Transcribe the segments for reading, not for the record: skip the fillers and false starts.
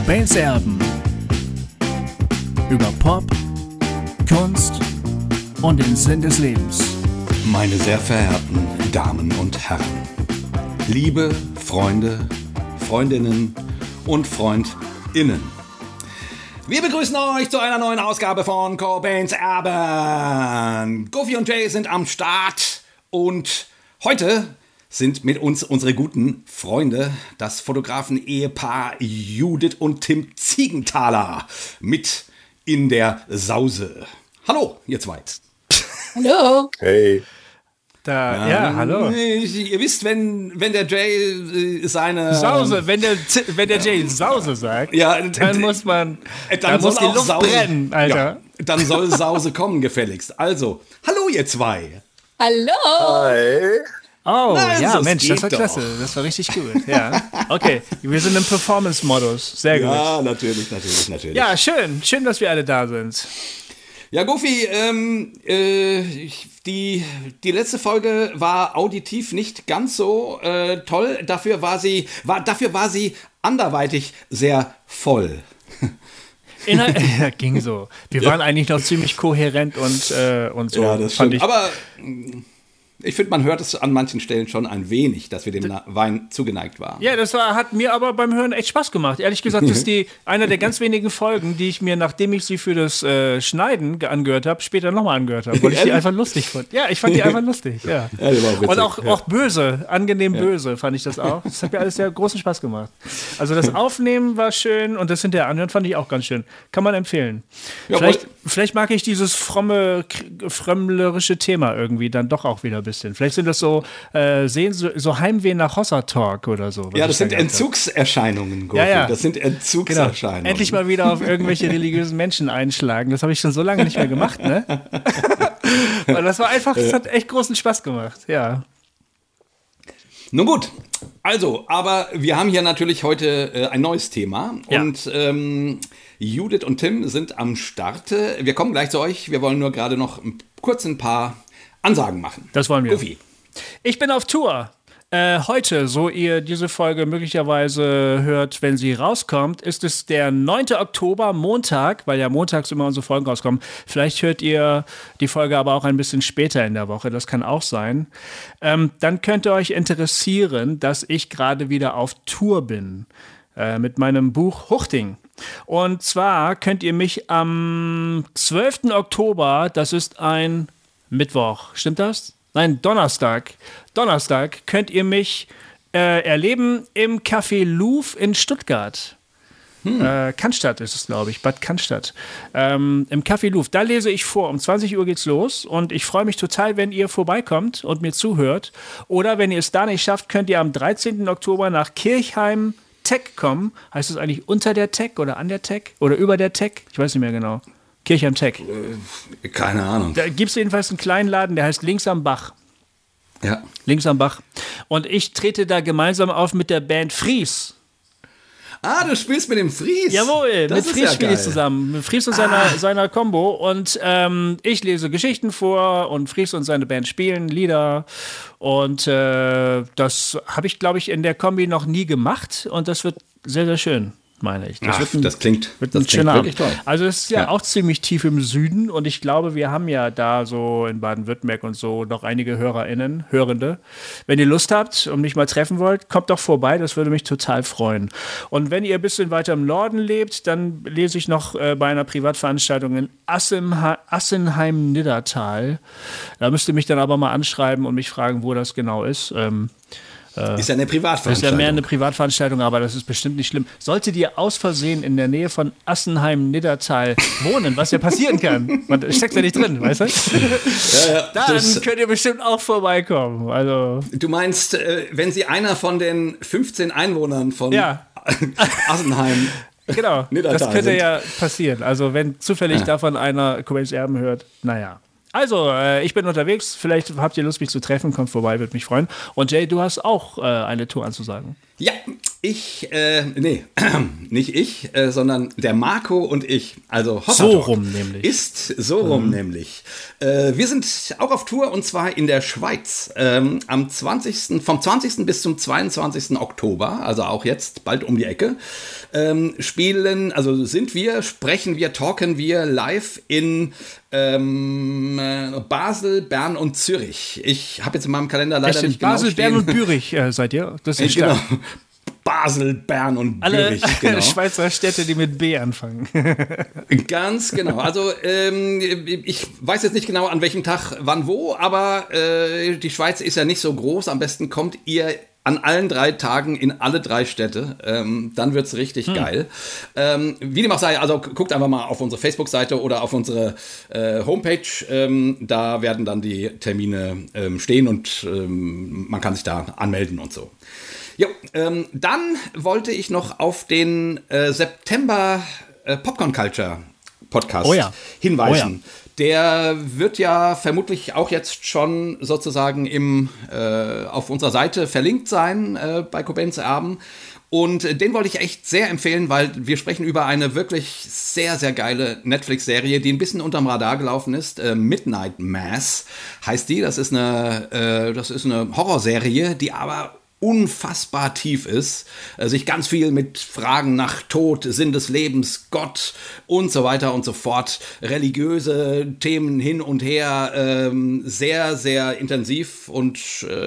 Cobains Erben. Über Pop, Kunst und den Sinn des Lebens. Meine sehr verehrten Damen und Herren, liebe Freunde, Freundinnen und FreundInnen. Wir begrüßen euch zu einer neuen Ausgabe von Cobains Erben. Goofy und Jay sind am Start und heute sind mit uns unsere guten Freunde, das Fotografen-Ehepaar Judith und Tim Ziegenthaler, mit in der Sause. Hallo, ihr zwei. Hallo. Hey. Hallo. Ihr wisst, wenn der Jay seine... Sause, wenn der Jay Sause sagt, ja, dann muss man... Dann muss die auch Luft Sause brennen, Alter. Ja, dann soll Sause kommen, gefälligst. Also, hallo ihr zwei. Hallo. Hi. Oh, Na, ja, das Mensch, das geht war doch. klasse. Das war richtig gut. Ja. Okay, wir sind im Performance-Modus. Sehr gut. Ja, natürlich. Ja, schön, dass wir alle da sind. Ja, Goofy, die letzte Folge war auditiv nicht ganz so toll. Dafür war sie anderweitig sehr voll. Ja, ging so. Wir waren eigentlich noch ziemlich kohärent und so. Ja, das fand stimmt. ich. Aber ich finde, man hört es an manchen Stellen schon ein wenig, dass wir dem Wein zugeneigt waren. Ja, hat mir aber beim Hören echt Spaß gemacht. Ehrlich gesagt, das ist einer der ganz wenigen Folgen, die ich mir, nachdem ich sie für das Schneiden angehört habe, später nochmal angehört habe, weil ich die einfach lustig fand. Ja, ich fand die einfach lustig, ja. Ja, die war auch witzig. Und auch böse, angenehm böse fand ich das auch. Das hat mir alles sehr großen Spaß gemacht. Also das Aufnehmen war schön und das hinterher anhören fand ich auch ganz schön. Kann man empfehlen. Ja, Vielleicht mag ich dieses frömmlerische Thema irgendwie dann doch auch wieder ein bisschen. Vielleicht sind das so Heimweh nach Hossa Talk oder so. Ja, das sind Entzugserscheinungen, Goofy. Ja. Das sind Entzugserscheinungen. Genau. Endlich mal wieder auf irgendwelche religiösen Menschen einschlagen. Das habe ich schon so lange nicht mehr gemacht, ne? Und das hat echt großen Spaß gemacht, ja. Nun gut, also, aber wir haben hier natürlich heute ein neues Thema Ja. und Judith und Tim sind am Start. Wir kommen gleich zu euch. Wir wollen nur gerade noch kurz ein paar Ansagen machen. Das wollen wir. Goofy. Ich bin auf Tour. Heute, so ihr diese Folge möglicherweise hört, wenn sie rauskommt, ist es der 9. Oktober, Montag, weil ja montags immer unsere Folgen rauskommen. Vielleicht hört ihr die Folge aber auch ein bisschen später in der Woche, das kann auch sein. Dann könnte euch interessieren, dass ich gerade wieder auf Tour bin mit meinem Buch Huchting. Und zwar könnt ihr mich am 12. Oktober, das ist ein Mittwoch, stimmt das? Nein, Donnerstag. Donnerstag könnt ihr mich erleben im Café Louvre in Stuttgart. Cannstatt ist es, glaube ich, Bad Cannstatt. Im Café Louvre. Da lese ich vor. Um 20 Uhr geht's los und ich freue mich total, wenn ihr vorbeikommt und mir zuhört. Oder wenn ihr es da nicht schafft, könnt ihr am 13. Oktober nach Kirchheim Tech kommen. Heißt es eigentlich unter der Tech oder an der Tech oder über der Tech? Ich weiß nicht mehr genau. Kirchheim Tech. Keine Ahnung. Da gibt es jedenfalls einen kleinen Laden, der heißt Links am Bach. Ja. Links am Bach. Und ich trete da gemeinsam auf mit der Band Fries. Ah, du spielst mit dem Fries. Jawohl, das mit ist Fries ja spiele ich geil. zusammen. Mit Fries und seiner Combo. Und ich lese Geschichten vor und Fries und seine Band spielen Lieder. Und das habe ich, glaube ich, in der Kombi noch nie gemacht. Und das wird sehr, sehr schön, meine ich. Das klingt schöner wirklich Abend. toll. Also es ist ja auch ziemlich tief im Süden und ich glaube, wir haben ja da so in Baden-Württemberg und so noch einige Hörende. Wenn ihr Lust habt und mich mal treffen wollt, kommt doch vorbei, das würde mich total freuen. Und wenn ihr ein bisschen weiter im Norden lebt, dann lese ich noch bei einer Privatveranstaltung in Assenheim-Niddertal. Da müsst ihr mich dann aber mal anschreiben und mich fragen, wo das genau ist. Ist ja eine Das ist Privatveranstaltung. ja mehr eine Privatveranstaltung, aber das ist bestimmt nicht schlimm. Solltet ihr aus Versehen in der Nähe von Assenheim-Niddertal wohnen, was ja passieren kann, man steckt ja nicht drin, weißt du? Dann könnt ihr bestimmt auch vorbeikommen. Also, Du meinst, wenn sie einer von den 15 Einwohnern von ja, Assenheim... genau, Niddertal das könnte sind. ja passieren. Also wenn zufällig davon einer Cobains Erben hört, naja. Also, ich bin unterwegs, vielleicht habt ihr Lust, mich zu treffen, kommt vorbei, würde mich freuen. Und Jay, du hast auch eine Tour anzusagen. Ja, Nicht ich, sondern der Marco und ich, also Hossa so Talk, rum nämlich. Ist so rum nämlich. Wir sind auch auf Tour und zwar in der Schweiz. Vom 20. bis zum 22. Oktober, also auch jetzt bald um die Ecke, sprechen wir, talken wir live in Basel, Bern und Zürich. Ich habe jetzt in meinem Kalender leider nicht genau Basel, stehen. Bern und Zürich seid ihr? Das ist genau. Basel, Bern und alle Zürich. Genau. Schweizer Städte, die mit B anfangen. Ganz genau. Also ich weiß jetzt nicht genau, an welchem Tag, wann, wo, aber die Schweiz ist ja nicht so groß. Am besten kommt ihr an allen 3 Tagen in alle 3 Städte. Dann wird's richtig geil. Wie dem auch sei, also guckt einfach mal auf unsere Facebook-Seite oder auf unsere Homepage. Da werden dann die Termine stehen und man kann sich da anmelden und so. Jo, dann wollte ich noch auf den September Popcorn Culture Podcast hinweisen. Oh ja. Der wird ja vermutlich auch jetzt schon sozusagen auf unserer Seite verlinkt sein bei Cobains Erben. Und den wollte ich echt sehr empfehlen, weil wir sprechen über eine wirklich sehr, sehr geile Netflix-Serie, die ein bisschen unterm Radar gelaufen ist. Midnight Mass heißt die. Das ist eine Horrorserie, die aber unfassbar tief ist, sich ganz viel mit Fragen nach Tod, Sinn des Lebens, Gott und so weiter und so fort, religiöse Themen hin und her, sehr, sehr intensiv und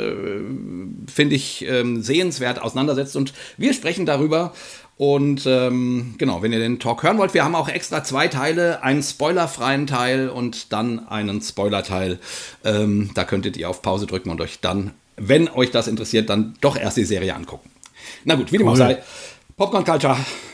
finde ich sehenswert auseinandersetzt. Und wir sprechen darüber. Und genau, wenn ihr den Talk hören wollt, wir haben auch extra 2 Teile, einen spoilerfreien Teil und dann einen Spoilerteil. Da könntet ihr auf Pause drücken und euch dann, wenn euch das interessiert, dann doch erst die Serie angucken. Na gut, wie dem auch sei. Popcorn Culture,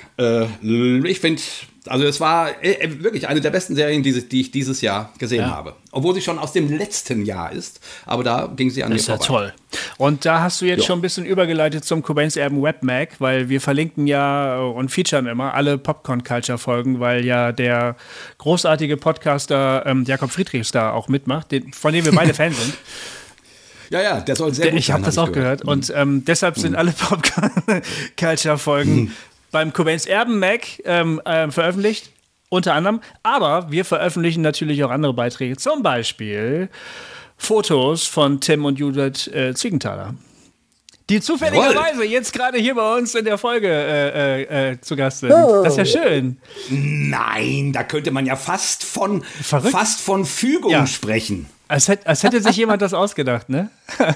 ich finde, also es war wirklich eine der besten Serien, die ich dieses Jahr gesehen habe. Obwohl sie schon aus dem letzten Jahr ist, aber da ging sie an mir vorbei. Das ist ja toll. Und da hast du jetzt schon ein bisschen übergeleitet zum Cobains Erben Webmag, weil wir verlinken ja und featuren immer alle Popcorn Culture Folgen, weil ja der großartige Podcaster Jakob Friedrichs da auch mitmacht, von dem wir beide Fan sind. Ja, der soll sehr gut sein. Ich habe das auch gehört. Und deshalb sind alle Pop-Culture-Folgen beim Cobains Erben Mag veröffentlicht, unter anderem. Aber wir veröffentlichen natürlich auch andere Beiträge, zum Beispiel Fotos von Tim und Judith Ziegenthaler, die zufälligerweise jetzt gerade hier bei uns in der Folge zu Gast sind. Das ist ja schön. Nein, da könnte man ja fast von Fügung sprechen. Als hätte sich jemand das ausgedacht, ne?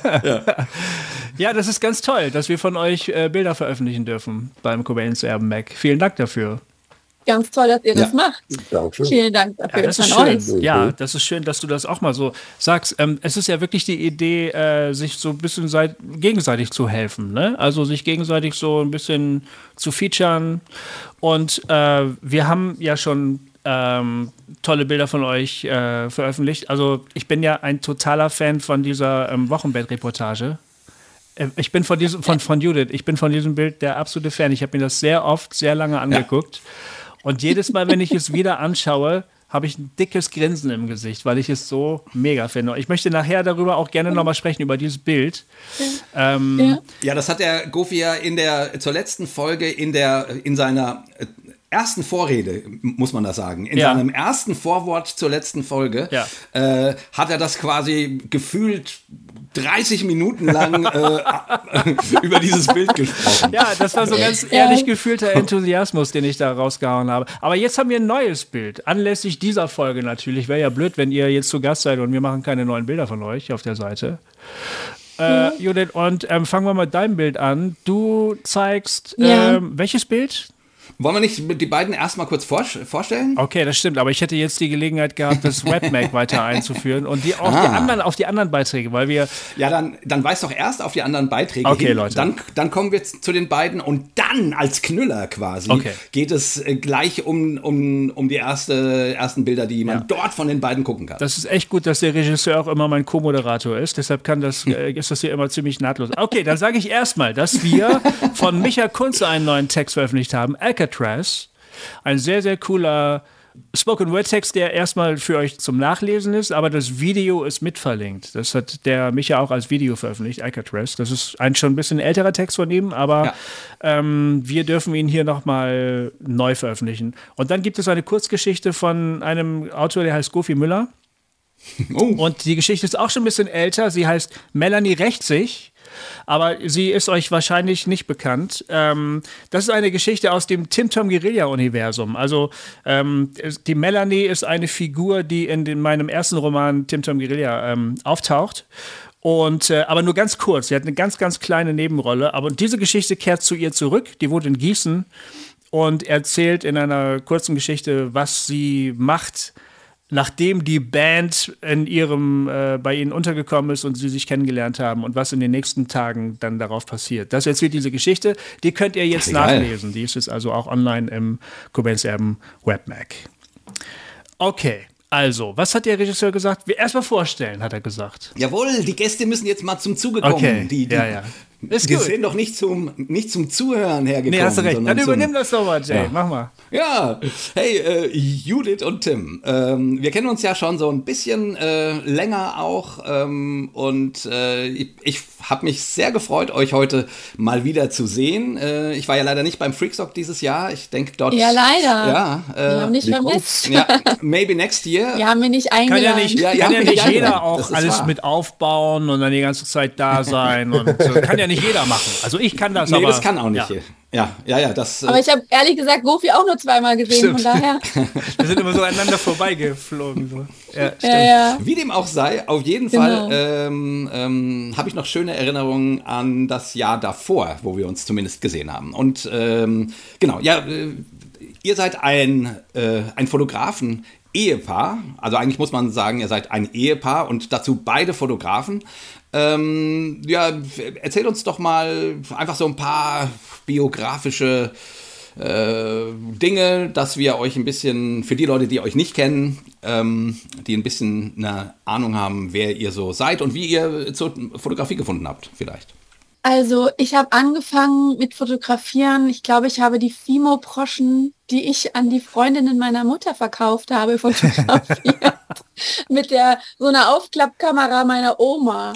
Ja, das ist ganz toll, dass wir von euch Bilder veröffentlichen dürfen beim Cobains Erben Mag. Vielen Dank dafür. Ganz toll, dass ihr das macht. Dankeschön. Vielen Dank dafür. Ja, das ist schön. Euch. Ja, das ist schön, dass du das auch mal so sagst. Es ist ja wirklich die Idee, sich so ein bisschen gegenseitig zu helfen, ne? Also sich gegenseitig so ein bisschen zu featuren. Und wir haben ja schon tolle Bilder von euch veröffentlicht. Also ich bin ja ein totaler Fan von dieser Wochenbett-Reportage. Ich bin von Judith, ich bin von diesem Bild der absolute Fan. Ich habe mir das sehr oft, sehr lange angeguckt. Und jedes Mal, wenn ich es wieder anschaue, habe ich ein dickes Grinsen im Gesicht, weil ich es so mega finde. Ich möchte nachher darüber auch gerne nochmal sprechen, über dieses Bild. Ja, das hat der Gofi ja zur letzten Folge in seiner ersten Vorrede, muss man das sagen, in seinem ersten Vorwort zur letzten Folge, hat er das quasi gefühlt 30 Minuten lang über dieses Bild gesprochen. Ja, das war so ganz ehrlich gefühlter Enthusiasmus, den ich da rausgehauen habe. Aber jetzt haben wir ein neues Bild, anlässlich dieser Folge natürlich. Wäre ja blöd, wenn ihr jetzt zu Gast seid und wir machen keine neuen Bilder von euch auf der Seite. Judith, und fangen wir mal mit deinem Bild an. Du zeigst welches Bild? Wollen wir nicht die beiden erstmal kurz vorstellen? Okay, das stimmt, aber ich hätte jetzt die Gelegenheit gehabt, das Webmag weiter einzuführen und die auf die anderen Beiträge, weil wir... Ja, dann weist doch erst auf die anderen Beiträge hin. Leute. Dann kommen wir zu den beiden und dann als Knüller quasi geht es gleich um die ersten Bilder, die man dort von den beiden gucken kann. Das ist echt gut, dass der Regisseur auch immer mein Co-Moderator ist, deshalb ist das hier immer ziemlich nahtlos. Okay, dann sage ich erstmal, dass wir von Micha Kunze einen neuen Text veröffentlicht haben, Alcatraz, ein sehr, sehr cooler Spoken Word Text, der erstmal für euch zum Nachlesen ist, aber das Video ist mitverlinkt. Das hat der Micha auch als Video veröffentlicht, Alcatraz. Das ist schon ein bisschen älterer Text von ihm, aber wir dürfen ihn hier nochmal neu veröffentlichen. Und dann gibt es eine Kurzgeschichte von einem Autor, der heißt Gofi Müller. Oh. Und die Geschichte ist auch schon ein bisschen älter. Sie heißt Melanie rächt sich. Aber sie ist euch wahrscheinlich nicht bekannt. Das ist eine Geschichte aus dem Tim Tom Guerilla-Universum. Also die Melanie ist eine Figur, die in meinem ersten Roman Tim Tom Guerilla auftaucht. Aber nur ganz kurz. Sie hat eine ganz, ganz kleine Nebenrolle. Aber diese Geschichte kehrt zu ihr zurück. Die wohnt in Gießen und erzählt in einer kurzen Geschichte, was sie macht, nachdem die Band bei ihnen untergekommen ist und sie sich kennengelernt haben und was in den nächsten Tagen dann darauf passiert. Das erzählt diese Geschichte. Die könnt ihr jetzt nachlesen. Die ist jetzt also auch online im Koblenz-Erben Webmac. Okay. Also, was hat der Regisseur gesagt? Erstmal vorstellen, hat er gesagt. Jawohl, die Gäste müssen jetzt mal zum Zuge kommen. Okay, die sind doch nicht zum Zuhören hergekommen. Nee, hast du recht. Dann übernimm das doch mal, Jay. Mach mal. Ja, hey, Judith und Tim. Wir kennen uns ja schon so ein bisschen länger auch. Ich habe mich sehr gefreut, euch heute mal wieder zu sehen. Ich war ja leider nicht beim Freakstock dieses Jahr. Ich denke dort... Ja, leider. Ja, wir haben nicht vermisst. Ja, maybe next year. Wir haben wir nicht eingeladen. Kann ja nicht jeder auch alles mit aufbauen und dann die ganze Zeit da sein. Und kann ja nicht jeder machen. Also ich kann das, aber... Nee, das kann auch nicht. Ja. Das, aber ich habe ehrlich gesagt Gofi auch nur zweimal gesehen, von daher... Wir sind immer so aneinander vorbeigeflogen. So. Ja, stimmt. Ja. Wie dem auch sei, auf jeden Fall habe ich noch schöne Erinnerungen an das Jahr davor, wo wir uns zumindest gesehen haben. Und ihr seid ein Fotografen-Ehepaar. Also eigentlich muss man sagen, ihr seid ein Ehepaar und dazu beide Fotografen. Erzählt uns doch mal einfach so ein paar biografische Dinge, dass wir euch ein bisschen, für die Leute, die euch nicht kennen, die ein bisschen eine Ahnung haben, wer ihr so seid und wie ihr zur Fotografie gefunden habt, vielleicht. Also ich habe angefangen mit Fotografieren. Ich glaube, ich habe die Fimo-Proschen, die ich an die Freundinnen meiner Mutter verkauft habe, fotografiert. Mit so einer Aufklappkamera meiner Oma.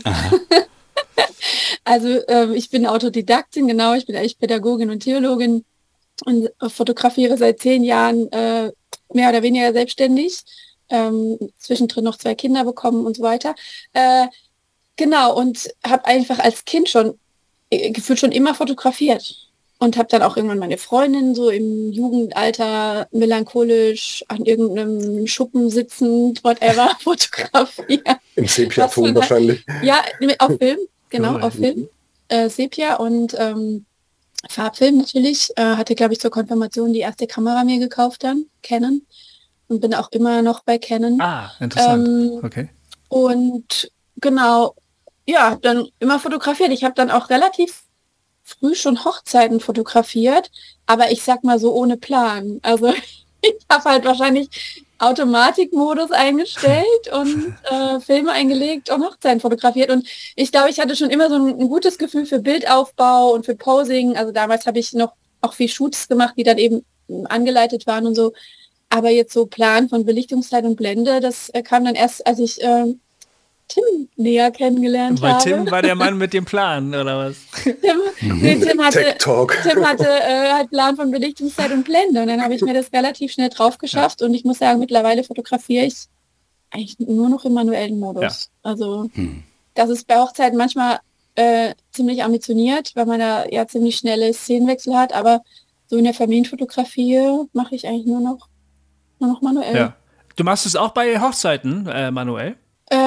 Also ich bin Autodidaktin, genau. Ich bin eigentlich Pädagogin und Theologin und fotografiere seit 10 Jahren mehr oder weniger selbstständig. Zwischendrin noch 2 Kinder bekommen und so weiter. Genau, und habe einfach als Kind gefühlt schon immer fotografiert. Und habe dann auch irgendwann meine Freundin so im Jugendalter melancholisch an irgendeinem Schuppen sitzend, whatever, fotografiert. Im Sepia-Ton wahrscheinlich. Ja, auf Film, genau, auf Film. Sepia und Farbfilm natürlich. Hatte, glaube ich, zur Konfirmation die erste Kamera mir gekauft dann, Canon. Und bin auch immer noch bei Canon. Ah, interessant. Okay. Und genau, ja, dann immer fotografiert. Ich habe dann auch relativ früh schon Hochzeiten fotografiert, aber ich sag mal so ohne Plan. Also ich habe halt wahrscheinlich Automatikmodus eingestellt und Filme eingelegt und Hochzeiten fotografiert. Und ich glaube, ich hatte schon immer so ein gutes Gefühl für Bildaufbau und für Posing. Also damals habe ich noch auch viel Shoots gemacht, die dann eben angeleitet waren und so. Aber jetzt so Plan von Belichtungszeit und Blende, das kam dann erst, als ich Tim näher kennengelernt habe. Tim war der Mann mit dem Plan, oder was? Tim hatte halt Plan von Belichtungszeit und Blende. Und dann habe ich mir das relativ schnell drauf geschafft. Ja. Und ich muss sagen, mittlerweile fotografiere ich eigentlich nur noch im manuellen Modus. Ja. Also das ist bei Hochzeiten manchmal ziemlich ambitioniert, weil man da ja ziemlich schnelle Szenenwechsel hat. Aber so in der Familienfotografie mache ich eigentlich nur noch manuell. Ja. Du machst es auch bei Hochzeiten manuell?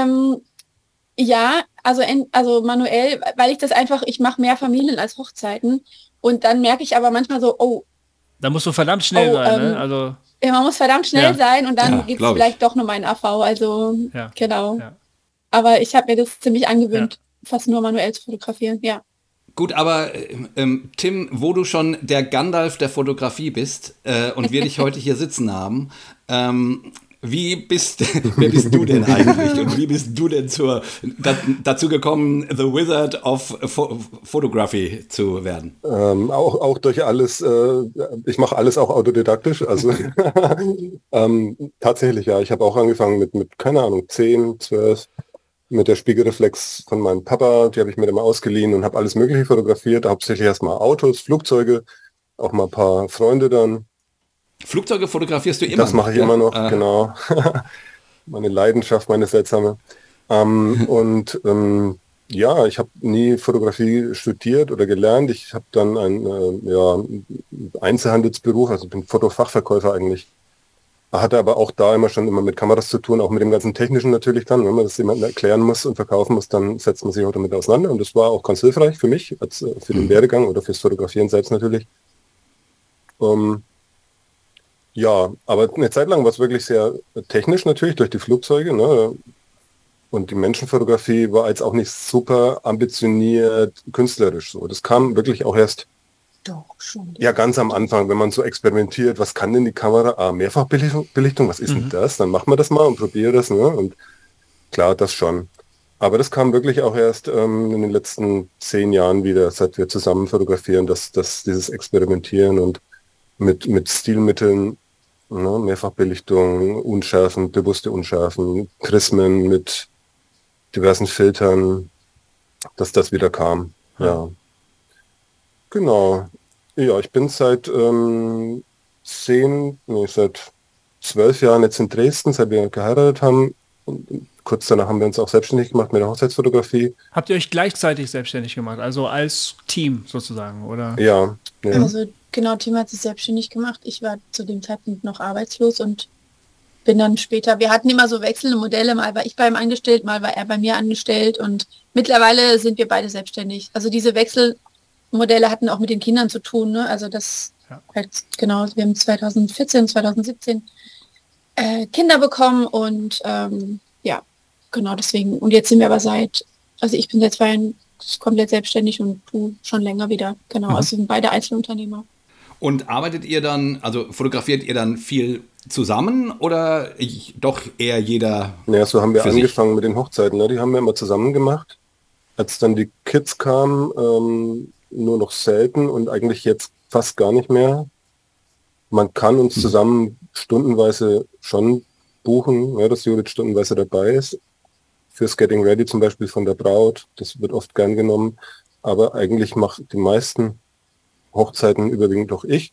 Ja, also manuell, weil ich mache mehr Familien als Hochzeiten und dann merke ich aber manchmal so, da musst du verdammt schnell sein, ne? Also ja, man muss verdammt schnell sein und dann geht es vielleicht doch nur mein AV, also genau. Ja. Aber ich habe mir das ziemlich angewöhnt, fast nur manuell zu fotografieren, ja. Gut, aber Tim, wo du schon der Gandalf der Fotografie bist und wir dich heute hier sitzen haben, wer bist du denn eigentlich und wie bist du denn dazu gekommen, The Wizard of Photography zu werden? Auch durch alles, ich mache alles auch autodidaktisch, also tatsächlich, ja, ich habe auch angefangen mit, keine Ahnung, 10, 12, mit der Spiegelreflex von meinem Papa, die habe ich mir immer ausgeliehen und habe alles Mögliche fotografiert, hauptsächlich erstmal Autos, Flugzeuge, auch mal ein paar Freunde dann. Flugzeuge fotografierst du immer noch? Das mache ich immer noch, genau. Meine Leidenschaft, meine seltsame. Ja, ich habe nie Fotografie studiert oder gelernt. Ich habe dann einen Einzelhandelsberuf, also bin Fotofachverkäufer eigentlich. Hatte aber auch da immer mit Kameras zu tun, auch mit dem ganzen Technischen natürlich dann. Wenn man das jemandem erklären muss und verkaufen muss, dann setzt man sich auch damit auseinander. Und das war auch ganz hilfreich für mich, als für den Werdegang oder fürs Fotografieren selbst natürlich. Ja, aber eine Zeit lang war es wirklich sehr technisch natürlich durch die Flugzeuge, ne? Und die Menschenfotografie war jetzt auch nicht super ambitioniert künstlerisch so. Das kam wirklich auch erst schon. Ja, ganz am Anfang, wenn man so experimentiert, was kann denn die Kamera? Mehrfachbelichtung, was ist denn das? Dann machen wir das mal und probiere das, ne? Und klar, das schon. Aber das kam wirklich auch erst in den letzten 10 Jahren wieder, seit wir zusammen fotografieren, dass dieses Experimentieren und mit Stilmitteln, ne, Mehrfachbelichtung, Unschärfen, bewusste Unschärfen, Prismen mit diversen Filtern, dass das wieder kam. Ja. Genau. Ja, ich bin seit 12 Jahren jetzt in Dresden, seit wir geheiratet haben. Und kurz danach haben wir uns auch selbstständig gemacht mit der Hochzeitsfotografie. Habt ihr euch gleichzeitig selbstständig gemacht, also als Team sozusagen, oder? Ja. Also genau, Tim hat sich selbstständig gemacht. Ich war zu dem Zeitpunkt noch arbeitslos und bin dann später, wir hatten immer so wechselnde Modelle, mal war ich bei ihm angestellt, mal war er bei mir angestellt und mittlerweile sind wir beide selbstständig. Also diese Wechselmodelle hatten auch mit den Kindern zu tun, ne? Also das halt, genau, wir haben 2014, 2017 Kinder bekommen und ja, genau deswegen. Und jetzt sind wir aber also ich bin seit 2 Jahren komplett selbstständig und du schon länger wieder. Genau, also sind beide Einzelunternehmer. Und arbeitet ihr dann, also fotografiert ihr dann viel zusammen oder doch eher jeder? Ja, so haben wir für angefangen mit den Hochzeiten, ne? Die haben wir immer zusammen gemacht. Als dann die Kids kamen, nur noch selten und eigentlich jetzt fast gar nicht mehr. Man kann uns zusammen stundenweise schon buchen, ja, dass Judith stundenweise dabei ist. Fürs Getting Ready zum Beispiel von der Braut, das wird oft gern genommen. Aber eigentlich macht die meisten Hochzeiten überwiegend doch ich.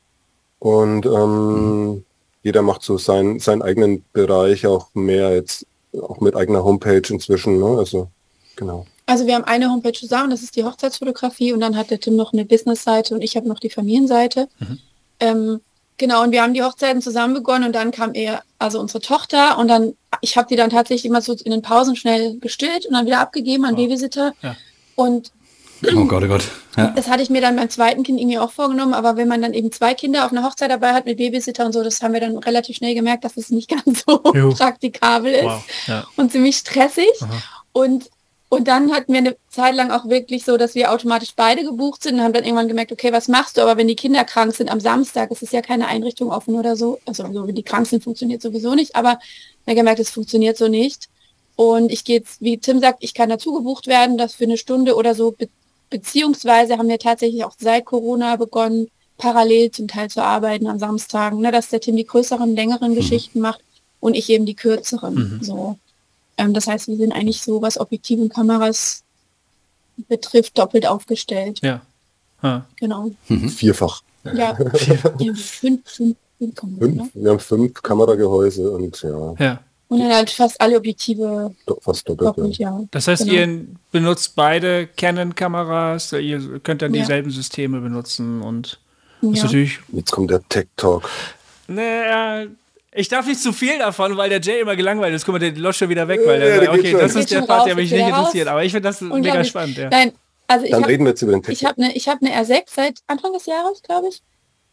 Und jeder macht so seinen eigenen Bereich auch mehr jetzt, auch mit eigener Homepage inzwischen, ne? Also, genau. Also wir haben eine Homepage zusammen, das ist die Hochzeitsfotografie und dann hat der Tim noch eine Business-Seite und ich habe noch die Familienseite. Genau, und wir haben die Hochzeiten zusammen begonnen und dann kam also unsere Tochter und dann, ich habe die dann tatsächlich immer so in den Pausen schnell gestillt und dann wieder abgegeben an Babysitter. Ja. Und oh Gott, oh Gott. Ja. Das hatte ich mir dann beim zweiten Kind irgendwie auch vorgenommen, aber wenn man dann eben 2 Kinder auf einer Hochzeit dabei hat mit Babysitter und so, das haben wir dann relativ schnell gemerkt, dass es nicht ganz so praktikabel ist und ziemlich stressig. Und dann hatten wir eine Zeit lang auch wirklich so, dass wir automatisch beide gebucht sind und haben dann irgendwann gemerkt, okay, was machst du? Aber wenn die Kinder krank sind am Samstag, es ist ja keine Einrichtung offen oder so. Also wenn die krank sind, funktioniert sowieso nicht. Aber wir haben gemerkt, es funktioniert so nicht. Und ich gehe jetzt, wie Tim sagt, ich kann dazu gebucht werden, das für eine Stunde oder so. Beziehungsweise haben wir tatsächlich auch seit Corona begonnen, parallel zum Teil zu arbeiten an Samstagen, ne, dass der Tim die größeren, längeren Geschichten macht und ich eben die kürzeren. So. Das heißt, wir sind eigentlich so, was Objektive und Kameras betrifft, doppelt aufgestellt. Ja. Genau. Vierfach. Ja, fünf Kameras. Wir haben 5 Kameragehäuse und ja. Und dann halt fast alle Objektive fast doppelt. Ja. Das heißt, ihr benutzt beide Canon-Kameras, ihr könnt dann dieselben Systeme benutzen und ist natürlich... Jetzt kommt der Tech-Talk. Naja, ich darf nicht zu viel davon, weil der Jay immer gelangweilt ist. Guck mal, der löscht schon wieder weg, weil der okay, das ist der Part, der mich nicht interessiert. Aber ich finde das mega spannend. Ja. Nein, also dann reden wir jetzt über den Tech. Ich habe eine R6 seit Anfang des Jahres, glaube ich.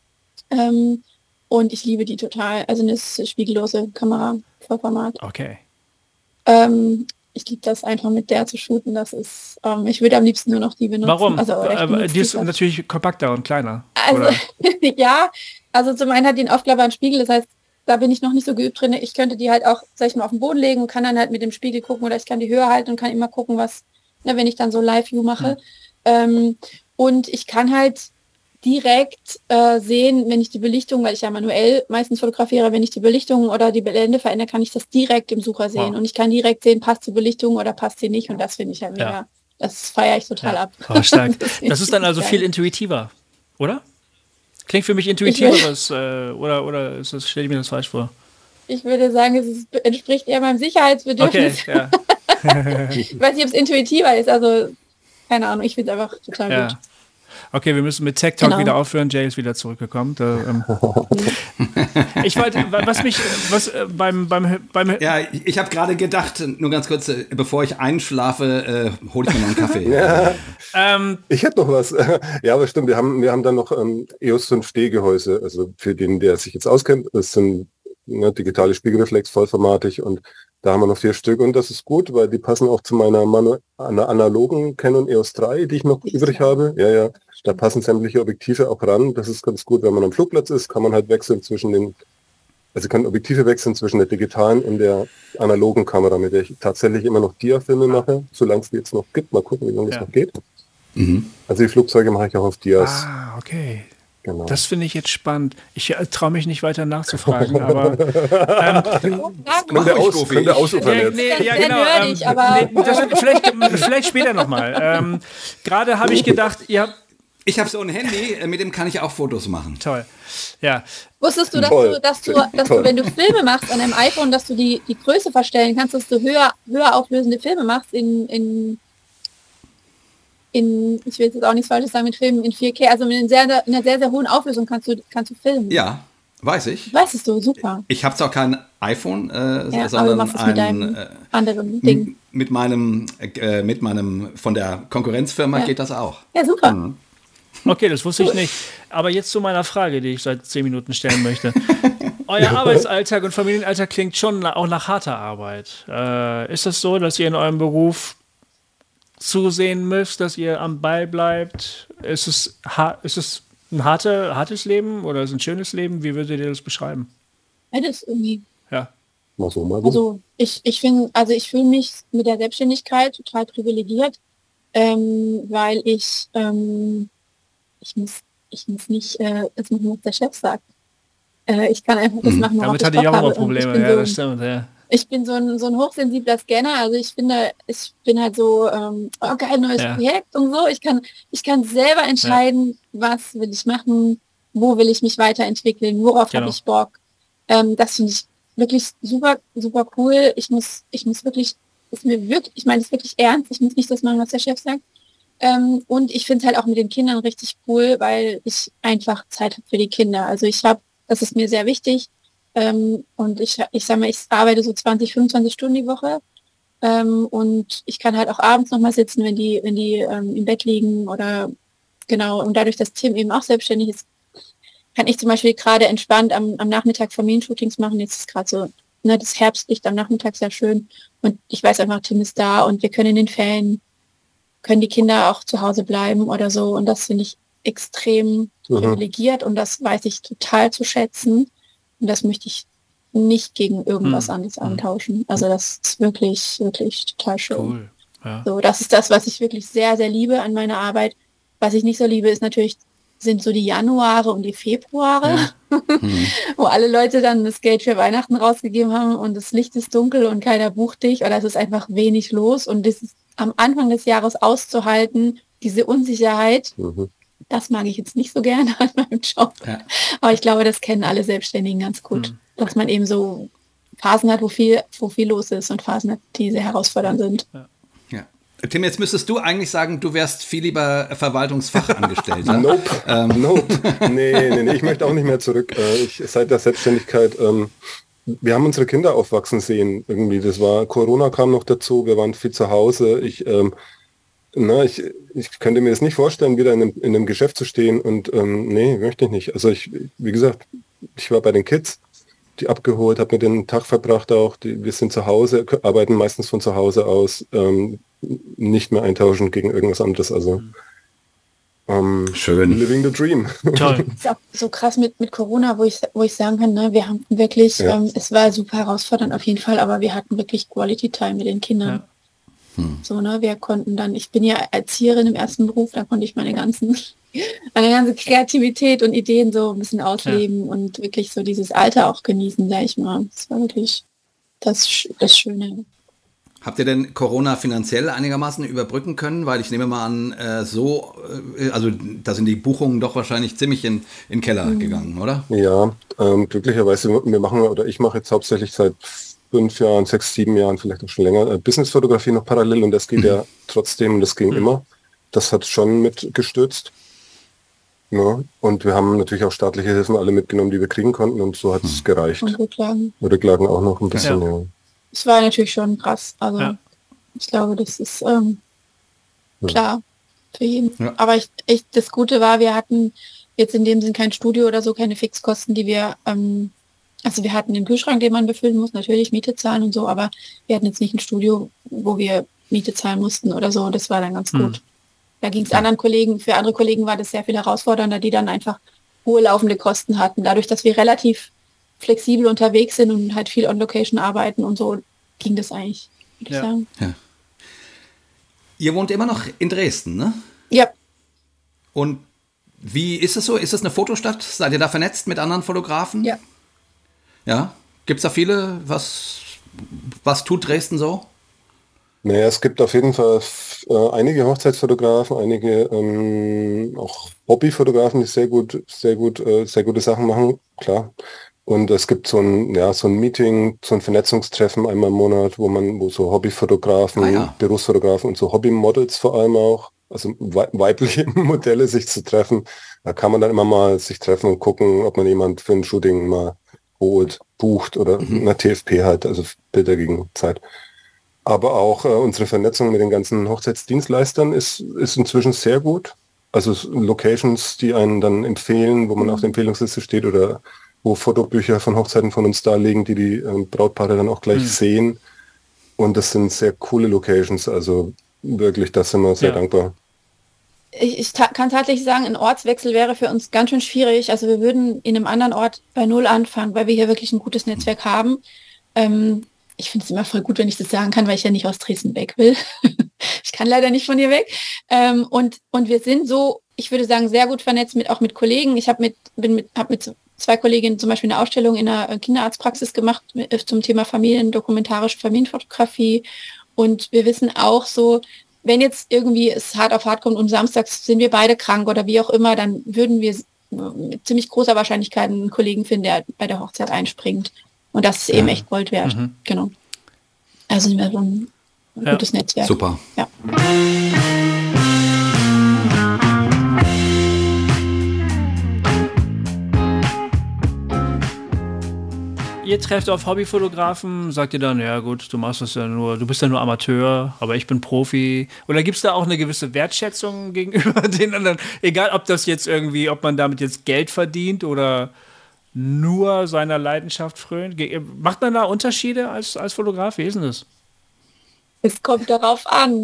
Und ich liebe die total. Also eine spiegellose Kamera, Vollformat. Okay. Ich liebe das einfach mit der zu shooten. Das ist, ich würde am liebsten nur noch die benutzen. Warum? Die ist natürlich kompakter und kleiner. Also ja, also zum einen hat die einen aufklappbaren Spiegel, das heißt, da bin ich noch nicht so geübt drin. Ich könnte die halt auch, sag ich mal, auf den Boden legen und kann dann halt mit dem Spiegel gucken oder ich kann die höher halten und kann immer gucken, was, ne, wenn ich dann so Live-View mache. Und ich kann halt direkt sehen, wenn ich die Belichtung, weil ich ja manuell meistens fotografiere, wenn ich die Belichtung oder die Blende verändere, kann ich das direkt im Sucher sehen. Und ich kann direkt sehen, passt die Belichtung oder passt sie nicht. Und das finde ich halt mega. Das feiere ich total ab. Oh, stark. Das ist dann also viel intuitiver, oder? Klingt für mich intuitiver, oder ist das, stelle ich mir das falsch vor? Ich würde sagen, entspricht eher meinem Sicherheitsbedürfnis. Okay, ja. Ich weiß nicht, ob es intuitiver ist, also keine Ahnung, ich finde es einfach total gut. Okay, wir müssen mit Tech Talk wieder aufhören. Jay ist wieder zurückgekommen. Ich wollte, Ja, ich habe gerade gedacht, nur ganz kurz, bevor ich einschlafe, hole ich mir noch einen Kaffee. Ich hätte noch was. Ja, aber stimmt, wir haben dann noch EOS 5D-Gehäuse, also für den, der sich jetzt auskennt, das sind digitale Spiegelreflex, vollformatig, und da haben wir noch 4 Stück und das ist gut, weil die passen auch zu meiner analogen Canon EOS 3, die ich noch übrig habe. Ja, da passen sämtliche Objektive auch ran. Das ist ganz gut, wenn man am Flugplatz ist, kann man halt wechseln kann Objektive wechseln zwischen der digitalen und der analogen Kamera, mit der ich tatsächlich immer noch Dia-Filme mache, solange es die jetzt noch gibt. Mal gucken, wie lange es noch geht. Also die Flugzeuge mache ich auch auf Dias. Ah, okay. Genau. Das finde ich jetzt spannend. Ich traue mich nicht weiter nachzufragen, aber könnte ausufern jetzt. Ja, genau. Nerdig, aber Vielleicht später nochmal. Gerade habe ich gedacht, ich habe so ein Handy, mit dem kann ich auch Fotos machen. Toll. Ja. Wusstest du, dass du, wenn du Filme machst an einem iPhone, dass du die Größe verstellen kannst, dass du höher auflösende Filme machst ich will jetzt auch nichts Falsches sagen mit Filmen in 4K, also in einer sehr, sehr hohen Auflösung kannst du filmen. Ja, weiß ich. Weißt du, super. Ich habe zwar kein iPhone, sondern ein anderen Ding. Mit meinem von der Konkurrenzfirma geht das auch. Ja, super. Okay, das wusste ich nicht. Aber jetzt zu meiner Frage, die ich seit 10 Minuten stellen möchte. Euer Arbeitsalltag und Familienalltag klingt schon auch nach harter Arbeit. Ist es so, dass ihr in eurem Beruf zusehen müsst, dass ihr am Ball bleibt? Ist es ein hartes Leben oder ist es ein schönes Leben? Wie würdet ihr das beschreiben? Beides irgendwie. Ja. Mal so. Also ich fühle mich mit der Selbstständigkeit total privilegiert, weil ich muss nicht das machen, was der Chef sagt. Ich kann einfach das machen, worauf damit hatte ich auch immer Probleme, das stimmt, ja. Ich bin so ein hochsensibler Scanner, also ich bin halt so, geil, neues Projekt und so. Ich kann selber entscheiden, was will ich machen, wo will ich mich weiterentwickeln, worauf habe ich Bock. Das finde ich wirklich super, super cool. Ich muss wirklich, ich meine es wirklich ernst, ich muss nicht das machen, was der Chef sagt. Und ich finde es halt auch mit den Kindern richtig cool, weil ich einfach Zeit habe für die Kinder. Also das ist mir sehr wichtig. Und ich sag mal, ich arbeite so 20, 25 Stunden die Woche. Und ich kann halt auch abends nochmal sitzen, wenn die im Bett liegen oder genau. Und dadurch, dass Tim eben auch selbstständig ist, kann ich zum Beispiel gerade entspannt am Nachmittag Familienshootings machen. Jetzt ist gerade so, das Herbstlicht am Nachmittag sehr schön. Und ich weiß einfach, Tim ist da und wir können in den Ferien, können die Kinder auch zu Hause bleiben oder so. Und das finde ich extrem privilegiert und das weiß ich total zu schätzen. Und das möchte ich nicht gegen irgendwas anderes antauschen. Also das ist wirklich, wirklich total schön. Cool. Ja. So, das ist das, was ich wirklich sehr, sehr liebe an meiner Arbeit. Was ich nicht so liebe, sind so die Januare und die Februare, wo alle Leute dann das Geld für Weihnachten rausgegeben haben und das Licht ist dunkel und keiner bucht dich oder es ist einfach wenig los und das ist am Anfang des Jahres auszuhalten, diese Unsicherheit, das mag ich jetzt nicht so gerne an meinem Job. Ja. Aber ich glaube, das kennen alle Selbstständigen ganz gut, dass man eben so Phasen hat, wo viel los ist und Phasen hat, die sehr herausfordernd sind. Ja. Tim, jetzt müsstest du eigentlich sagen, du wärst viel lieber Verwaltungsfachangestellter. Nope. Nee, ich möchte auch nicht mehr zurück. Seit der Selbstständigkeit, wir haben unsere Kinder aufwachsen sehen. Irgendwie, Corona kam noch dazu, wir waren viel zu Hause. Ich könnte mir das nicht vorstellen, wieder in einem Geschäft zu stehen und nee, möchte ich nicht. Also wie gesagt, ich war bei den Kids, die abgeholt, habe mir den Tag verbracht auch, wir sind zu Hause, arbeiten meistens von zu Hause aus, nicht mehr eintauschen gegen irgendwas anderes. Also Schön. Living the dream. Toll. Ist auch so krass mit Corona, wo ich sagen kann, ne, wir haben wirklich, es war super herausfordernd auf jeden Fall, aber wir hatten wirklich Quality Time mit den Kindern. So, ne, wir konnten dann, ich bin ja Erzieherin im ersten Beruf, da konnte ich meine ganze Kreativität und Ideen so ein bisschen ausleben und wirklich so dieses Alter auch genießen, sag ich mal. Das war wirklich das Schöne. Habt ihr denn Corona finanziell einigermaßen überbrücken können? Weil ich nehme mal an, also da sind die Buchungen doch wahrscheinlich ziemlich in den Keller gegangen, oder? Ja, glücklicherweise, ich mache jetzt hauptsächlich seit 5 Jahren, 6, 7 Jahren, vielleicht auch schon länger, Businessfotografie noch parallel und das geht ja trotzdem und das ging immer. Das hat schon mitgestützt. Ja, und wir haben natürlich auch staatliche Hilfen alle mitgenommen, die wir kriegen konnten und so hat es gereicht. Und Rücklagen. Rücklagen auch noch ein bisschen, ja. Es war natürlich schon krass. Also ich glaube, das ist klar für jeden. Ja. Aber das Gute war, wir hatten jetzt in dem Sinn kein Studio oder so, keine Fixkosten, die wir, also wir hatten den Kühlschrank, den man befüllen muss, natürlich Miete zahlen und so, aber wir hatten jetzt nicht ein Studio, wo wir Miete zahlen mussten oder so. Das war dann ganz gut. Da ging es für andere Kollegen war das sehr viel herausfordernder, die dann einfach hohe laufende Kosten hatten. Dadurch, dass wir relativ flexibel unterwegs sind und halt viel on Location arbeiten und so, ging das eigentlich, würde ich sagen. Ja. Ihr wohnt immer noch in Dresden, ne? Ja. Und wie ist es so? Ist es eine Fotostadt? Seid ihr da vernetzt mit anderen Fotografen? Ja. Ja? Gibt es da viele? Was tut Dresden so? Naja, es gibt auf jeden Fall einige Hochzeitsfotografen, einige auch Hobbyfotografen, die sehr gute Sachen machen, klar. Und es gibt so ein Meeting, so ein Vernetzungstreffen einmal im Monat, wo so Hobbyfotografen, Berufsfotografen und so Hobbymodels vor allem auch, also weibliche Modelle sich zu treffen. Da kann man dann immer mal sich treffen und gucken, ob man jemand für ein Shooting mal holt, bucht oder eine TFP halt, also Bilder gegen Zeit. Aber auch unsere Vernetzung mit den ganzen Hochzeitsdienstleistern ist inzwischen sehr gut. Also Locations, die einen dann empfehlen, wo man auf der Empfehlungsliste steht oder wo Fotobücher von Hochzeiten von uns da liegen, die Brautpaare dann auch gleich sehen. Und das sind sehr coole Locations, also wirklich, das sind wir sehr dankbar. Ich kann tatsächlich sagen, ein Ortswechsel wäre für uns ganz schön schwierig. Also wir würden in einem anderen Ort bei Null anfangen, weil wir hier wirklich ein gutes Netzwerk haben. Ich finde es immer voll gut, wenn ich das sagen kann, weil ich ja nicht aus Dresden weg will. Ich kann leider nicht von hier weg. Und wir sind so, ich würde sagen, sehr gut vernetzt auch mit Kollegen. Ich habe mit 2 Kolleginnen zum Beispiel eine Ausstellung in einer Kinderarztpraxis gemacht zum Thema dokumentarische Familienfotografie. Und wir wissen auch so, wenn jetzt irgendwie es hart auf hart kommt und samstags sind wir beide krank oder wie auch immer, dann würden wir mit ziemlich großer Wahrscheinlichkeit einen Kollegen finden, der bei der Hochzeit einspringt. Und das ist eben echt Gold wert. Genau. Also sind wir so ein gutes Netzwerk. Super. Ja. Ihr trefft auf Hobbyfotografen, sagt ihr dann, ja gut, du bist ja nur Amateur, aber ich bin Profi. Oder gibt es da auch eine gewisse Wertschätzung gegenüber den anderen? Egal, ob das jetzt irgendwie, ob man damit jetzt Geld verdient oder nur seiner Leidenschaft frönt. Macht man da Unterschiede als Fotograf? Wie ist denn das? Es kommt darauf an.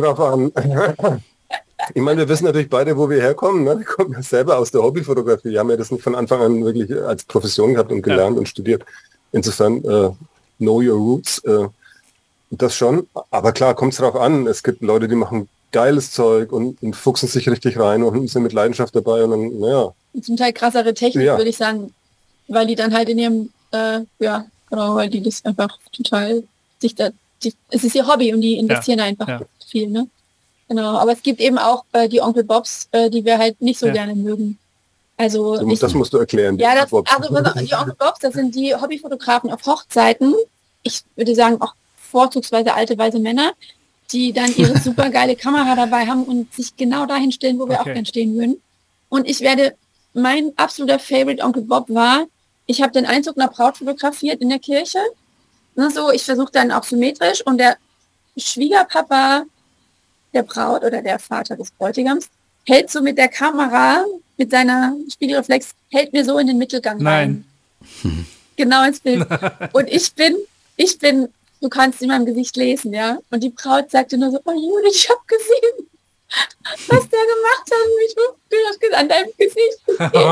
Ich meine, wir wissen natürlich beide, wo wir herkommen. Ne? Wir kommen ja selber aus der Hobbyfotografie. Wir haben ja das nicht von Anfang an wirklich als Profession gehabt und gelernt und studiert. Insofern, know your roots, das schon. Aber klar, kommt es darauf an. Es gibt Leute, die machen geiles Zeug und fuchsen sich richtig rein und sind mit Leidenschaft dabei. Und dann, naja. Zum Teil krassere Technik, würde ich sagen, weil die dann halt in ihrem, weil die das einfach total es ist ihr Hobby und die investieren einfach viel, ne? Genau, aber es gibt eben auch die Onkel Bobs, die wir halt nicht so gerne mögen. Also das musst du erklären. Die Onkel Bobs, das sind die Hobbyfotografen auf Hochzeiten. Ich würde sagen auch vorzugsweise alte, weise Männer, die dann ihre super geile Kamera dabei haben und sich genau dahin stellen, wo wir auch gern stehen würden. Und mein absoluter Favorite Onkel Bob war, ich habe den Einzug einer Braut fotografiert in der Kirche. So, ich versuche dann auch symmetrisch und der Schwiegerpapa der Braut oder der Vater des Bräutigams hält so mit der Kamera, mit seiner Spiegelreflex, hält mir so in den Mittelgang rein. Genau ins Bild. Und ich bin, du kannst in meinem Gesicht lesen, ja. Und die Braut sagte nur so, oh Judith, ich habe gesehen, was der gemacht hat. Ich wusste an deinem Gesicht.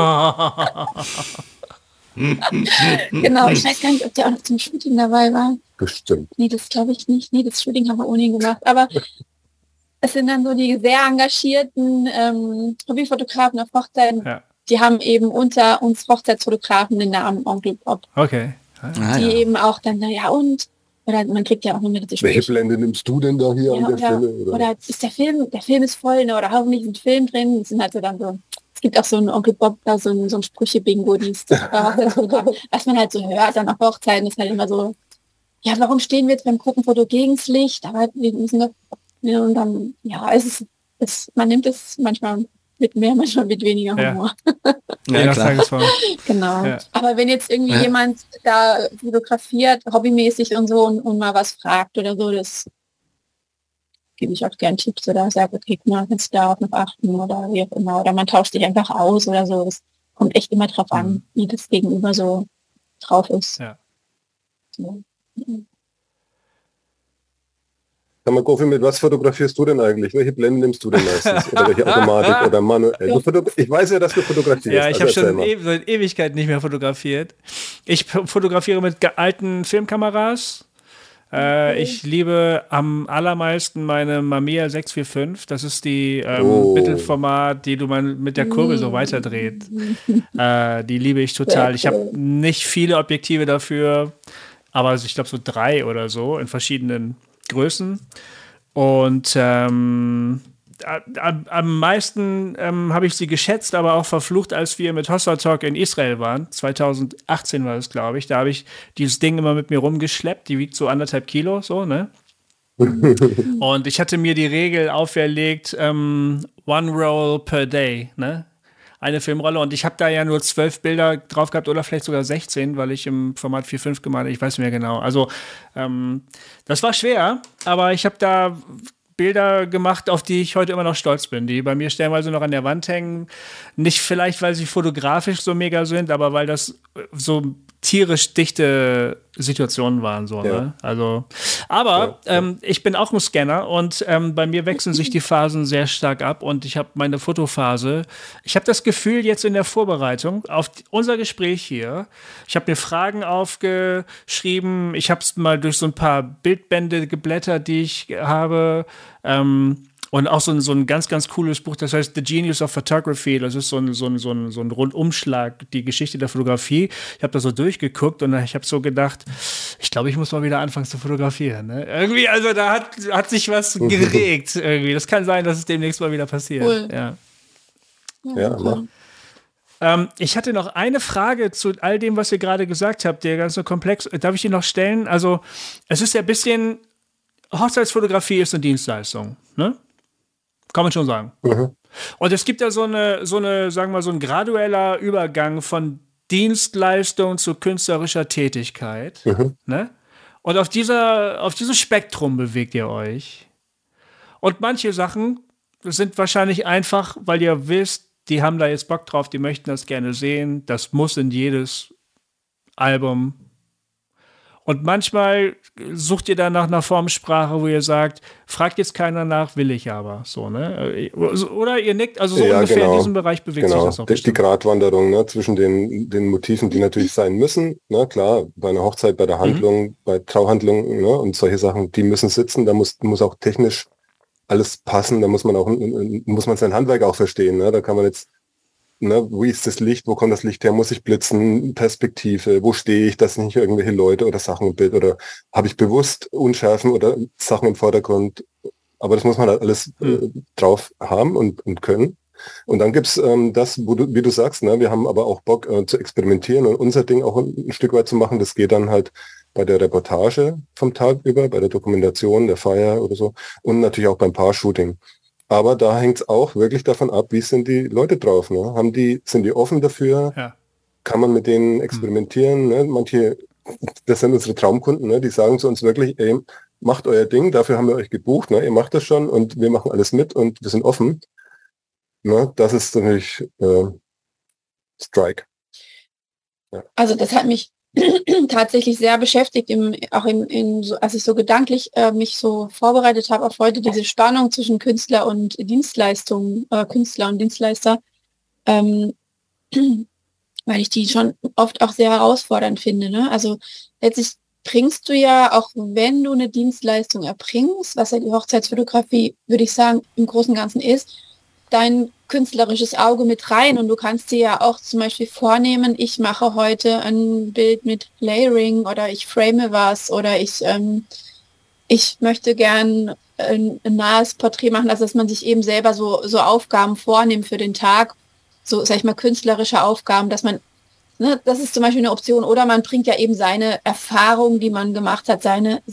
Genau, ich weiß gar nicht, ob der auch noch zum Shooting dabei war. Bestimmt. Nee, das glaube ich nicht. Nee, das Shooting haben wir ohne ihn gemacht. Aber es sind dann so die sehr engagierten Hobbyfotografen auf Hochzeiten. Ja. Die haben eben unter uns Hochzeitsfotografen den Namen Onkel Bob. Okay. Die eben auch dann, oder man kriegt ja auch nur mit, welche Blende nimmst du denn da hier an der Stelle? Oder ist der Film ist voll, ne? Oder hoffentlich ist ein Film drin. Das sind halt so dann so, es gibt auch so einen Onkel Bob, da so ein Sprüche-Bingo, was man halt so hört, dann auf Hochzeiten ist halt immer so, ja, warum stehen wir jetzt beim Gruppenfoto gegens Licht? Aber wir müssen das, und dann, ja, man nimmt es manchmal mit mehr, manchmal mit weniger Humor. Ja, klar. Genau. Ja. Aber wenn jetzt irgendwie jemand da fotografiert, hobbymäßig und so und mal was fragt oder so, das gebe ich auch gern Tipps oder sage, okay, kannst du darauf noch achten oder wie auch immer. Oder man tauscht sich einfach aus oder so. Es kommt echt immer drauf an, wie das Gegenüber so drauf ist. Ja. So. Sag mal, Gofi, mit was fotografierst du denn eigentlich? Welche Blenden nimmst du denn meistens? Oder welche Automatik oder manuell? Ich weiß ja, dass du fotografierst. Ja, ich habe schon seit Ewigkeit nicht mehr fotografiert. Ich fotografiere mit alten Filmkameras. Ich liebe am allermeisten meine Mamiya 645. Das ist die Mittelformat, die du mit der Kurbel so weiterdreht. Die liebe ich total. Ich habe nicht viele Objektive dafür, aber ich glaube so 3 oder so in verschiedenen Größen. Und am meisten habe ich sie geschätzt, aber auch verflucht, als wir mit Hossa Talk in Israel waren. 2018 war das, glaube ich. Da habe ich dieses Ding immer mit mir rumgeschleppt. Die wiegt so 1,5 Kilo, so, ne? Und ich hatte mir die Regel auferlegt, 1 Roll per day, ne? Eine Filmrolle. Und ich habe da ja nur 12 Bilder drauf gehabt oder vielleicht sogar 16, weil ich im Format 4:5 gemalt habe. Ich weiß nicht mehr genau. Also das war schwer, aber ich habe da Bilder gemacht, auf die ich heute immer noch stolz bin, die bei mir stellenweise noch an der Wand hängen. Nicht vielleicht, weil sie fotografisch so mega sind, aber weil das so tierisch dichte Situationen waren. So, ja. Ne? Also, aber ich bin auch ein Scanner und bei mir wechseln sich die Phasen sehr stark ab und ich habe meine Fotophase. Ich habe das Gefühl, jetzt in der Vorbereitung auf unser Gespräch hier, ich habe mir Fragen aufgeschrieben, ich habe es mal durch so ein paar Bildbände geblättert, die ich habe, und auch so ein ganz, ganz cooles Buch, das heißt The Genius of Photography. Das ist so ein Rundumschlag, die Geschichte der Fotografie. Ich habe da so durchgeguckt und ich habe so gedacht, ich glaube, ich muss mal wieder anfangen zu fotografieren. Ne? Irgendwie, also da hat sich was geregt. Irgendwie. Das kann sein, dass es demnächst mal wieder passiert. Cool. Ja. Ich hatte noch eine Frage zu all dem, was ihr gerade gesagt habt, der ganze Komplex. Darf ich die noch stellen? Also, es ist ja ein bisschen, Hochzeitsfotografie ist eine Dienstleistung, ne? Kann man schon sagen. Mhm. Und es gibt ja so eine, sagen wir mal, so ein gradueller Übergang von Dienstleistung zu künstlerischer Tätigkeit. Mhm. Ne? Und auf diesem Spektrum bewegt ihr euch. Und manche Sachen sind wahrscheinlich einfach, weil ihr wisst, die haben da jetzt Bock drauf, die möchten das gerne sehen. Das muss in jedes Album. Und manchmal sucht ihr dann nach einer Formsprache, wo ihr sagt, fragt jetzt keiner nach, will ich aber. So, ne? Oder ihr nickt, also so ungefähr in diesem Bereich bewegt sich das auch. Die Gratwanderung, ne, zwischen den Motiven, die natürlich sein müssen. Ne, klar, bei einer Hochzeit, bei der Handlung, bei Trauhandlungen, ne, und solche Sachen, die müssen sitzen. Da muss auch technisch alles passen. Da muss man sein Handwerk auch verstehen. Ne? Da kann man jetzt, ne, wie ist das Licht, wo kommt das Licht her, muss ich blitzen, Perspektive, wo stehe ich, dass nicht irgendwelche Leute oder Sachen im Bild oder habe ich bewusst Unschärfen oder Sachen im Vordergrund, aber das muss man halt alles drauf haben und können. Und dann gibt's das, wie du sagst, ne, wir haben aber auch Bock zu experimentieren und unser Ding auch ein Stück weit zu machen, das geht dann halt bei der Reportage vom Tag über, bei der Dokumentation, der Feier oder so und natürlich auch beim Paar-Shooting. Aber da hängt es auch wirklich davon ab, wie sind die Leute drauf. Ne? Sind die offen dafür? Ja. Kann man mit denen experimentieren? Ne? Manche, das sind unsere Traumkunden, ne? Die sagen zu uns wirklich, ey, macht euer Ding, dafür haben wir euch gebucht, ne? Ihr macht das schon und wir machen alles mit und wir sind offen. Ne? Das ist natürlich Strike. Ja. Also das hat mich tatsächlich sehr beschäftigt, als ich so gedanklich mich so vorbereitet habe auf heute, diese Spannung zwischen Künstler und Künstler und Dienstleister, ähm, weil ich die schon oft auch sehr herausfordernd finde. Ne? Also letztlich bringst du ja, auch wenn du eine Dienstleistung erbringst, was ja die Hochzeitsfotografie, würde ich sagen, im Großen und Ganzen ist, dein künstlerisches Auge mit rein, und du kannst dir ja auch zum Beispiel vornehmen, ich mache heute ein Bild mit Layering oder ich frame was oder ich möchte gern ein nahes Porträt machen, also dass man sich eben selber so Aufgaben vornimmt für den Tag, so sag ich mal künstlerische Aufgaben, dass man, ne, das ist zum Beispiel eine Option, oder man bringt ja eben seine Erfahrung, die man gemacht hat,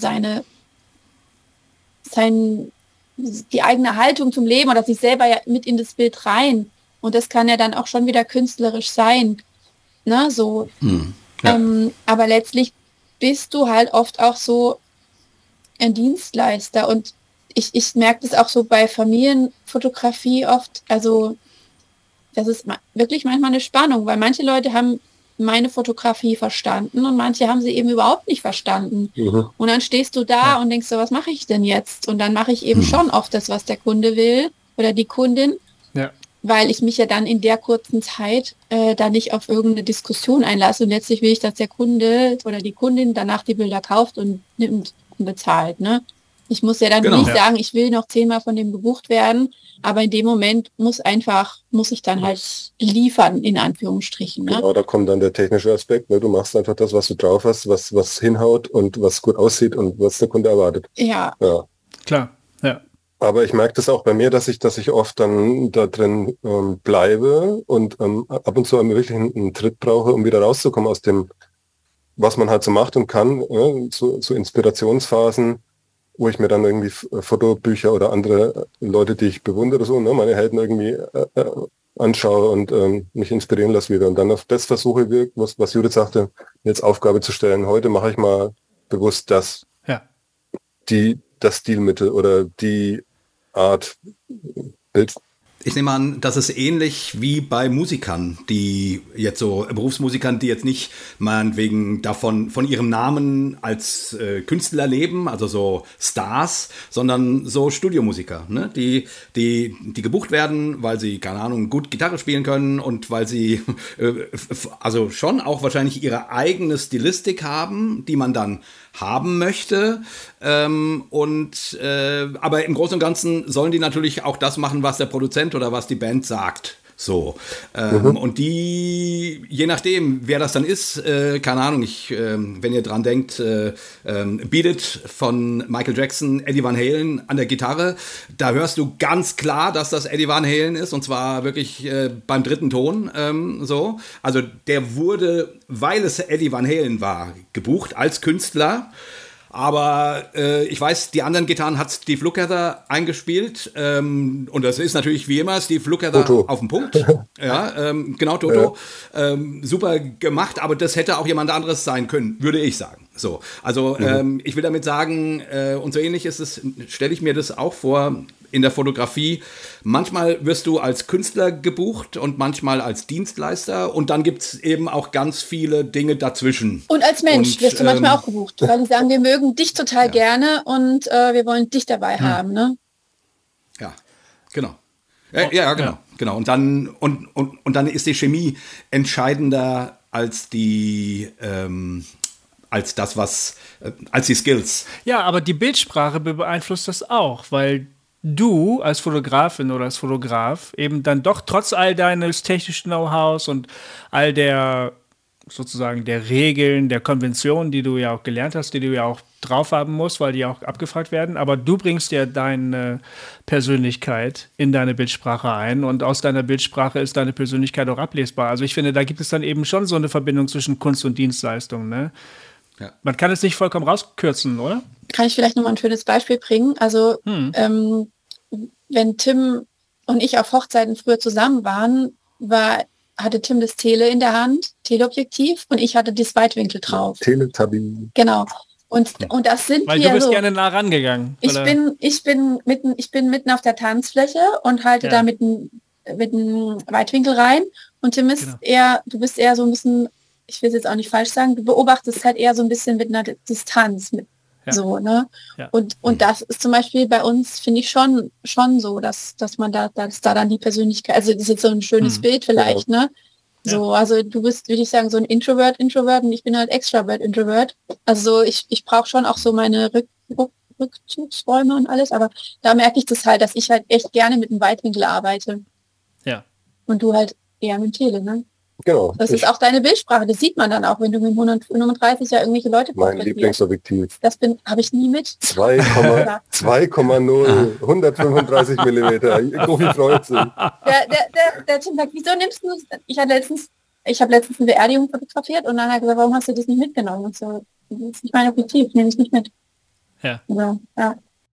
die eigene Haltung zum Leben oder sich selber ja mit in das Bild rein. Und das kann ja dann auch schon wieder künstlerisch sein. Ne, so. Ja. Aber letztlich bist du halt oft auch so ein Dienstleister. Und ich merke das auch so bei Familienfotografie oft. Also das ist wirklich manchmal eine Spannung, weil manche Leute haben meine Fotografie verstanden und manche haben sie eben überhaupt nicht verstanden. Mhm. Und dann stehst du da und denkst so, was mache ich denn jetzt? Und dann mache ich eben schon oft das, was der Kunde will oder die Kundin, weil ich mich ja dann in der kurzen Zeit da nicht auf irgendeine Diskussion einlasse. Und letztlich will ich, dass der Kunde oder die Kundin danach die Bilder kauft und nimmt und bezahlt. Ne? Ich muss ja dann nicht sagen, ich will noch 10-mal von dem gebucht werden, aber in dem Moment muss ich dann halt liefern, in Anführungsstrichen. Ne? Genau, da kommt dann der technische Aspekt. Ne? Du machst einfach das, was du drauf hast, was hinhaut und was gut aussieht und was der Kunde erwartet. Ja. Klar, ja. Aber ich merke das auch bei mir, dass ich oft dann da drin bleibe und ab und zu wirklich einen Tritt brauche, um wieder rauszukommen aus dem, was man halt so macht und kann, zu Inspirationsphasen, wo ich mir dann irgendwie Fotobücher oder andere Leute, die ich bewundere, so, ne, meine Helden irgendwie anschaue und mich inspirieren lasse wieder. Und dann auf das versuche, was Judith sagte, mir jetzt Aufgabe zu stellen. Heute mache ich mal bewusst das. Ja. Das Stilmittel oder die Art Bild. Ich nehme an, das ist ähnlich wie bei Musikern, die jetzt so Berufsmusikern, die jetzt nicht meinetwegen von ihrem Namen als Künstler leben, also so Stars, sondern so Studiomusiker, ne? die gebucht werden, weil sie, keine Ahnung, gut Gitarre spielen können und weil sie also schon auch wahrscheinlich ihre eigene Stilistik haben, die man dann haben möchte. Aber im Großen und Ganzen sollen die natürlich auch das machen, was der Produzent oder was die Band sagt. So. Und die, je nachdem, wer das dann ist, keine Ahnung, wenn ihr dran denkt, Beat It von Michael Jackson, Eddie Van Halen an der Gitarre, da hörst du ganz klar, dass das Eddie Van Halen ist, und zwar wirklich beim dritten Ton. So. Also der wurde, weil es Eddie Van Halen war, gebucht als Künstler. Aber ich weiß, die anderen Gitarren hat Steve Lukather eingespielt. Und das ist natürlich wie immer Steve Lukather auf den Punkt. Ja, genau, Toto. Ja. Super gemacht, aber das hätte auch jemand anderes sein können, würde ich sagen. So, also ich will damit sagen, und so ähnlich ist es, stelle ich mir das auch vor, in der Fotografie. Manchmal wirst du als Künstler gebucht und manchmal als Dienstleister, und dann gibt es eben auch ganz viele Dinge dazwischen. Und als Mensch wirst du manchmal auch gebucht, weil die sagen, wir mögen dich total gerne und wir wollen dich dabei haben. Ne? Ja, genau. Ja, genau. Genau. Und dann ist die Chemie entscheidender als die als die Skills. Ja, aber die Bildsprache beeinflusst das auch, weil du als Fotografin oder als Fotograf eben dann doch trotz all deines technischen Know-hows und all der sozusagen der Regeln, der Konventionen, die du ja auch gelernt hast, die du ja auch drauf haben musst, weil die auch abgefragt werden, aber du bringst ja deine Persönlichkeit in deine Bildsprache ein, und aus deiner Bildsprache ist deine Persönlichkeit auch ablesbar. Also ich finde, da gibt es dann eben schon so eine Verbindung zwischen Kunst und Dienstleistung, ne? Ja. Man kann es nicht vollkommen rauskürzen, oder? Kann ich vielleicht nochmal ein schönes Beispiel bringen? Also wenn Tim und ich auf Hochzeiten früher zusammen waren, hatte Tim das Teleobjektiv, und ich hatte das Weitwinkel drauf. Teletubby. Genau. Und das sind weil wir du bist so, gerne nah rangegangen. Ich bin mitten auf der Tanzfläche und halte da mit einem Weitwinkel rein, und Tim ist du bist eher so ein bisschen ich will es jetzt auch nicht falsch sagen, du beobachtest halt eher so ein bisschen mit einer Distanz, mit so, ne? Ja. Und das ist zum Beispiel bei uns, finde ich schon so, dass man dass da dann die Persönlichkeit, also das ist jetzt so ein schönes Bild vielleicht, ne? So, also du bist, würde ich sagen, so ein Introvert und ich bin halt Extrovert. Also ich brauche schon auch so meine Rückzugsräume und alles, aber da merke ich das halt, dass ich halt echt gerne mit einem Weitwinkel arbeite. Ja. Und du halt eher mit dem Tele, ne? Genau. Das ist auch deine Bildsprache, das sieht man dann auch, wenn du mit 135 ja irgendwelche Leute mein Lieblingsobjektiv. Das habe ich nie mit. 2,0, 135 Millimeter. Gofi freut sich. Der Tim sagt, wieso nimmst du es? Ich habe letztens eine Beerdigung fotografiert und dann hat er gesagt, warum hast du das nicht mitgenommen? Und so, das ist nicht mein Objektiv, nehme ich nicht mit. Ja. Also, ja.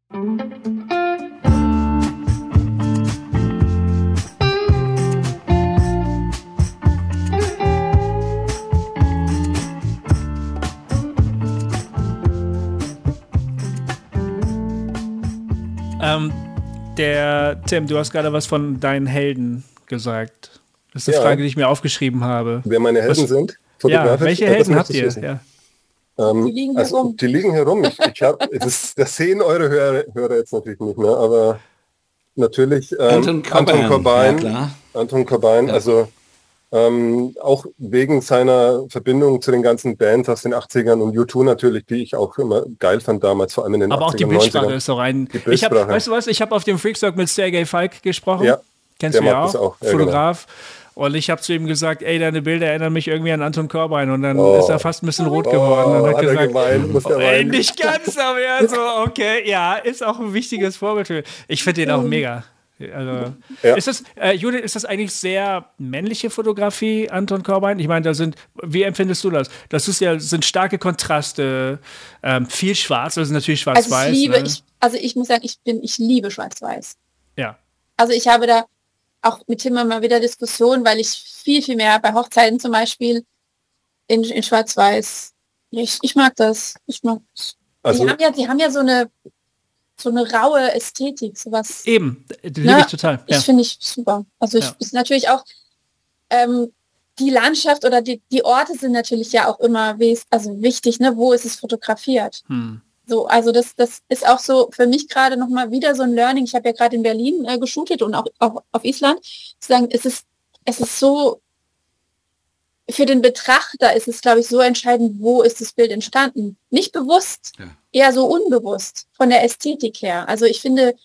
Der Tim, du hast gerade was von deinen Helden gesagt. Das ist eine Frage, die ich mir aufgeschrieben habe. Wer meine Helden sind? Ja, welche Helden habt ihr? Ja. Die liegen hier rum. Die liegen hier rum. Das sehen eure Hörer jetzt natürlich nicht mehr, aber natürlich Anton Corbijn. Ja, Anton Corbijn, also auch wegen seiner Verbindung zu den ganzen Bands aus den 80ern und U2 natürlich, die ich auch immer geil fand damals, vor allem in den 80ern, aber auch die Bildsprache ist so rein. Weißt du was, ich habe auf dem Freakstock mit Sergei Falk gesprochen. Ja, kennst du ja auch. Fotograf. Genau. Und ich habe zu ihm gesagt, ey, deine Bilder erinnern mich irgendwie an Anton Corbijn. Und dann ist er fast ein bisschen rot geworden. Und hat gesagt, nicht ganz, aber ja, so, okay, ja, ist auch ein wichtiges Vorbild. Ich finde den auch mega. Also, ist das, Judith, ist das eigentlich sehr männliche Fotografie, Anton Corbijn? Ich meine, wie empfindest du das? Das sind starke Kontraste, viel schwarz, das ist natürlich schwarz-weiß. Ich muss sagen, ich liebe schwarz-weiß. Ja. Also ich habe da auch mit Tim immer wieder Diskussionen, weil ich viel, viel mehr bei Hochzeiten zum Beispiel in Schwarz-Weiß, ich mag das. Also, die haben ja so eine raue Ästhetik, sowas. Eben, die liebe ich total. Ja. Finde ich super. Also ist natürlich auch die Landschaft oder die Orte sind natürlich ja auch immer wichtig, ne? Wo ist es fotografiert? So, also das ist auch so für mich gerade nochmal wieder so ein Learning. Ich habe ja gerade in Berlin geshootet und auch auf Island. Zu sagen, es ist so, für den Betrachter ist es, glaube ich, so entscheidend, wo ist das Bild entstanden. Nicht bewusst, eher so unbewusst von der Ästhetik her. Also ich finde,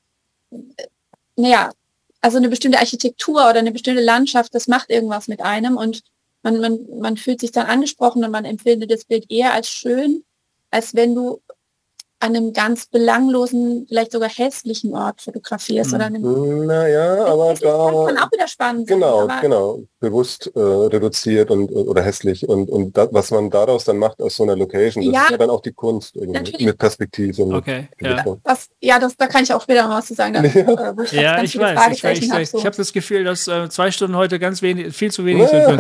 also eine bestimmte Architektur oder eine bestimmte Landschaft, das macht irgendwas mit einem und man fühlt sich dann angesprochen und man empfindet das Bild eher als schön, als wenn du an einem ganz belanglosen, vielleicht sogar hässlichen Ort fotografierst. Oder aber da kann auch wieder spannend sein. Genau. Bewusst reduziert oder hässlich und das, was man daraus dann macht aus so einer Location, das ist ja dann auch die Kunst irgendwie, mit Perspektive. Okay, da kann ich auch später mal was zu sagen. Ich weiß. Ich habe das Gefühl, dass 2 Stunden heute viel zu wenig sind.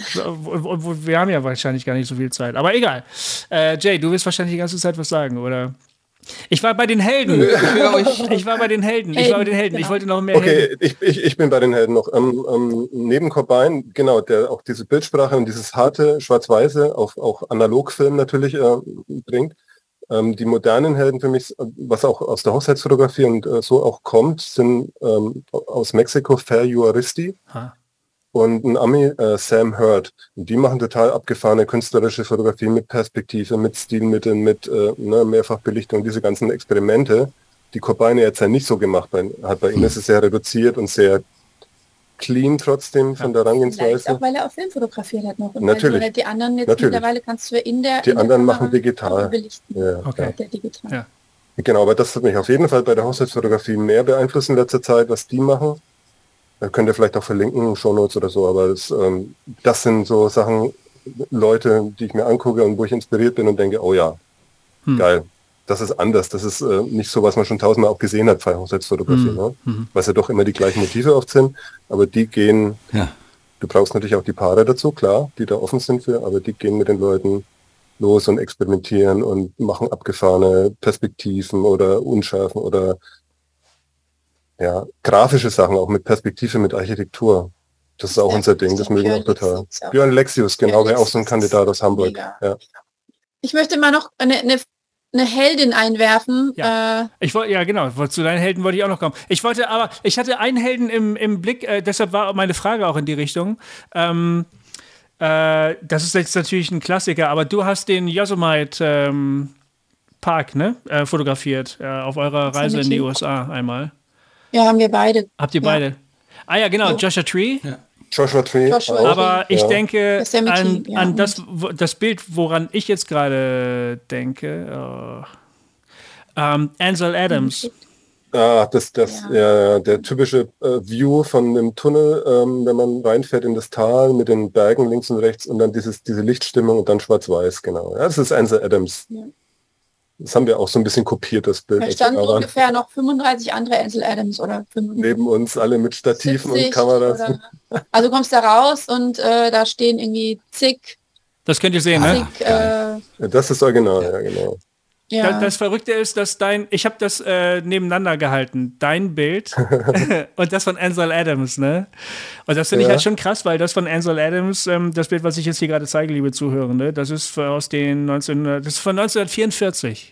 Wir haben ja wahrscheinlich gar nicht so viel Zeit. Aber egal. Jay, du willst wahrscheinlich die ganze Zeit was sagen, oder? Ich war bei den Helden. Ich wollte noch mehr Helden. Ich bin bei den Helden noch. Neben Corbijn, genau, der auch diese Bildsprache und dieses harte Schwarz-Weiße auf auch Analogfilm natürlich bringt. Die modernen Helden für mich, was auch aus der Hochzeitsfotografie und so auch kommt, sind aus Mexiko Fer Juaristi. Und ein Ami, Sam Hurd. Und die machen total abgefahrene künstlerische Fotografie mit Perspektive, mit Stilmitteln, mit Mehrfachbelichtung, diese ganzen Experimente, die Corbijn jetzt ja nicht so gemacht hat. Bei ihm ist es sehr reduziert und sehr clean trotzdem von der Herangehensweise. Vielleicht auch, weil er auf Film fotografiert hat noch. Und natürlich. Weil die anderen jetzt mittlerweile kannst du Die anderen machen digital. Digital. Ja. Genau, aber das hat mich auf jeden Fall bei der Hochzeitsfotografie mehr beeinflusst in letzter Zeit, was die machen. Da könnt ihr vielleicht auch verlinken, Shownotes oder so, aber das sind so Sachen, Leute, die ich mir angucke und wo ich inspiriert bin und denke, oh ja, geil, das ist anders, das ist nicht so, was man schon 1000-mal auch gesehen hat bei Hochzeitsfotografie, ne? Was ja doch immer die gleichen Motive oft sind, aber die gehen, du brauchst natürlich auch die Paare dazu, klar, die da offen sind aber die gehen mit den Leuten los und experimentieren und machen abgefahrene Perspektiven oder Unschärfen oder grafische Sachen, auch mit Perspektive, mit Architektur. Das ist auch unser Ding, das mögen wir auch total. Björn Lexius, genau, wäre auch so ein Kandidat aus Hamburg. Ja. Ich möchte mal noch eine Heldin einwerfen. Ja. Zu deinen Helden wollte ich auch noch kommen. Ich hatte einen Helden im Blick, deshalb war meine Frage auch in die Richtung. Das ist jetzt natürlich ein Klassiker, aber du hast den Yosemite Park, ne, fotografiert auf eurer Reise in die USA einmal. Ja, haben wir beide. Habt ihr beide? Ah ja, genau, Joshua Tree. Ja. Joshua Tree. Aber ich denke an das Bild, woran ich jetzt gerade denke. Ansel Adams. Der typische View von dem Tunnel, wenn man reinfährt in das Tal mit den Bergen links und rechts und dann diese Lichtstimmung und dann schwarz-weiß, genau. Ja, das ist Ansel Adams. Ja. Das haben wir auch so ein bisschen kopiert, das Bild. Da standen ungefähr noch 35 andere Ansel Adams oder 35. Neben uns, alle mit Stativen und Kameras. Also du kommst da raus und da stehen irgendwie zig. Das könnt ihr sehen, ne? Das ist original, ja, genau. Ja. Das Verrückte ist, dass ich habe das nebeneinander gehalten, dein Bild und das von Ansel Adams, ne? Und das finde ich halt schon krass, weil das von Ansel Adams, das Bild, was ich jetzt hier gerade zeige, liebe Zuhörende, das ist von 1944.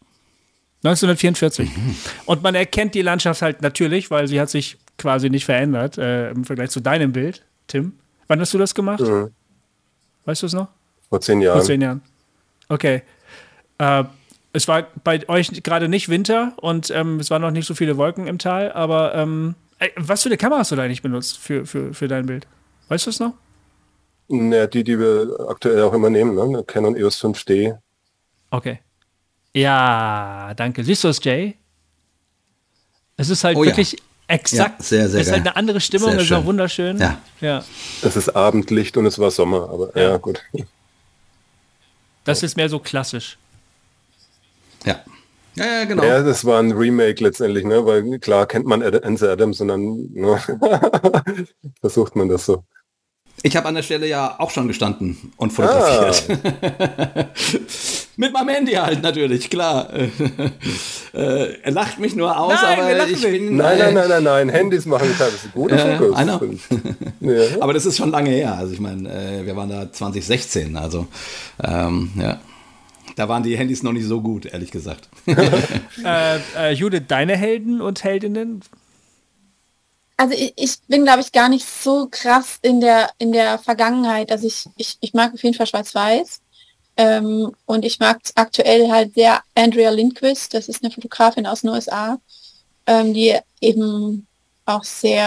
1944. Und man erkennt die Landschaft halt natürlich, weil sie hat sich quasi nicht verändert im Vergleich zu deinem Bild, Tim. Wann hast du das gemacht? Mhm. Weißt du es noch? Vor 10 Jahren. Vor 10 Jahren. Okay. Es war bei euch gerade nicht Winter und es waren noch nicht so viele Wolken im Tal, aber was für eine Kamera hast du da eigentlich benutzt für dein Bild? Weißt du es noch? Ja, die wir aktuell auch immer nehmen, ne? Eine Canon EOS 5D. Okay. Ja, danke. Siehst du es, Jay? Es ist halt wirklich exakt. Ja, sehr, sehr es ist halt eine andere Stimmung, es ist auch wunderschön. Ja. Es ist Abendlicht und es war Sommer, aber ja gut. Das ist mehr so klassisch. Ja. Ja, genau. Ja, das war ein Remake letztendlich, ne? Weil klar kennt man Ansel Adams und dann versucht man das so. Ich habe an der Stelle ja auch schon gestanden und fotografiert. Mit meinem Handy halt natürlich, klar. Er lacht mich nur aus, aber ich bin... Nein, Handys machen teilweise gute Fotos. Ja. Aber das ist schon lange her. Also ich meine, wir waren da 2016, also ja. Da waren die Handys noch nicht so gut, ehrlich gesagt. Judith, deine Helden und Heldinnen? Also ich bin, glaube ich, gar nicht so krass in der Vergangenheit. Also ich mag auf jeden Fall Schwarz-Weiß. Und ich mag aktuell halt sehr Andrea Lindquist. Das ist eine Fotografin aus den USA, die eben auch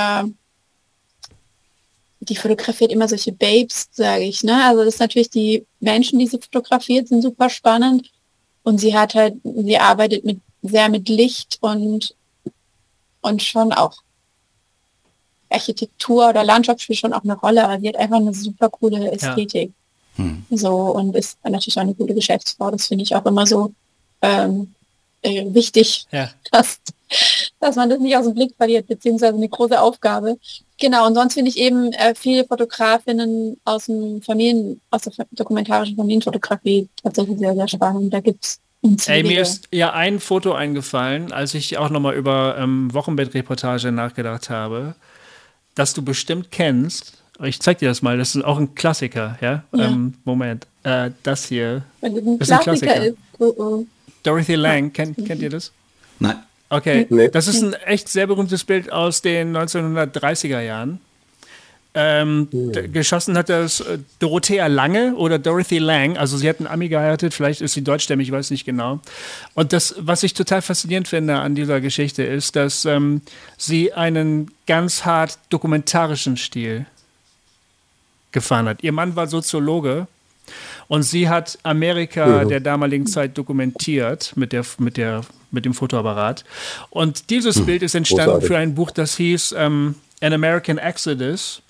die fotografiert immer solche Babes, sage ich, ne? Also das ist natürlich, die Menschen, die sie fotografiert, sind super spannend. Und sie arbeitet sehr mit Licht und schon auch Architektur oder Landschaft spielt schon auch eine Rolle, aber sie hat einfach eine super coole Ästhetik. Ja. So, und ist natürlich auch eine gute Geschäftsfrau. Das finde ich auch immer so wichtig, dass man das nicht aus dem Blick verliert, beziehungsweise eine große Aufgabe. Genau, und sonst finde ich eben viele Fotografinnen aus der dokumentarischen Familienfotografie tatsächlich sehr, sehr spannend. Da gibt es mir ist ja ein Foto eingefallen, als ich auch nochmal über Wochenbettreportage nachgedacht habe, das du bestimmt kennst. Ich zeig dir das mal, das ist auch ein Klassiker, ja? Moment, das hier ist ein Klassiker. Dorothy Lang, kennt ihr das? Nein. Okay, das ist ein echt sehr berühmtes Bild aus den 1930er Jahren. Geschossen hat das Dorothea Lange oder Dorothy Lang, also sie hat einen Ami geheiratet, vielleicht ist sie deutschstämmig, ich weiß nicht genau. Und das, was ich total faszinierend finde an dieser Geschichte, ist, dass sie einen ganz hart dokumentarischen Stil gefahren hat. Ihr Mann war Soziologe und sie hat Amerika der damaligen Zeit dokumentiert mit dem Fotoapparat. Und dieses Bild ist entstanden für ein Buch, das hieß An American Exodus.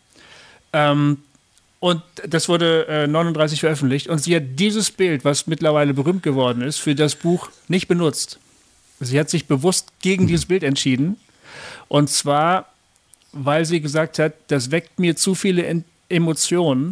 Und das wurde 39 veröffentlicht. Und sie hat dieses Bild, was mittlerweile berühmt geworden ist, für das Buch nicht benutzt. Sie hat sich bewusst gegen dieses Bild entschieden. Und zwar, weil sie gesagt hat, das weckt mir zu viele Emotionen.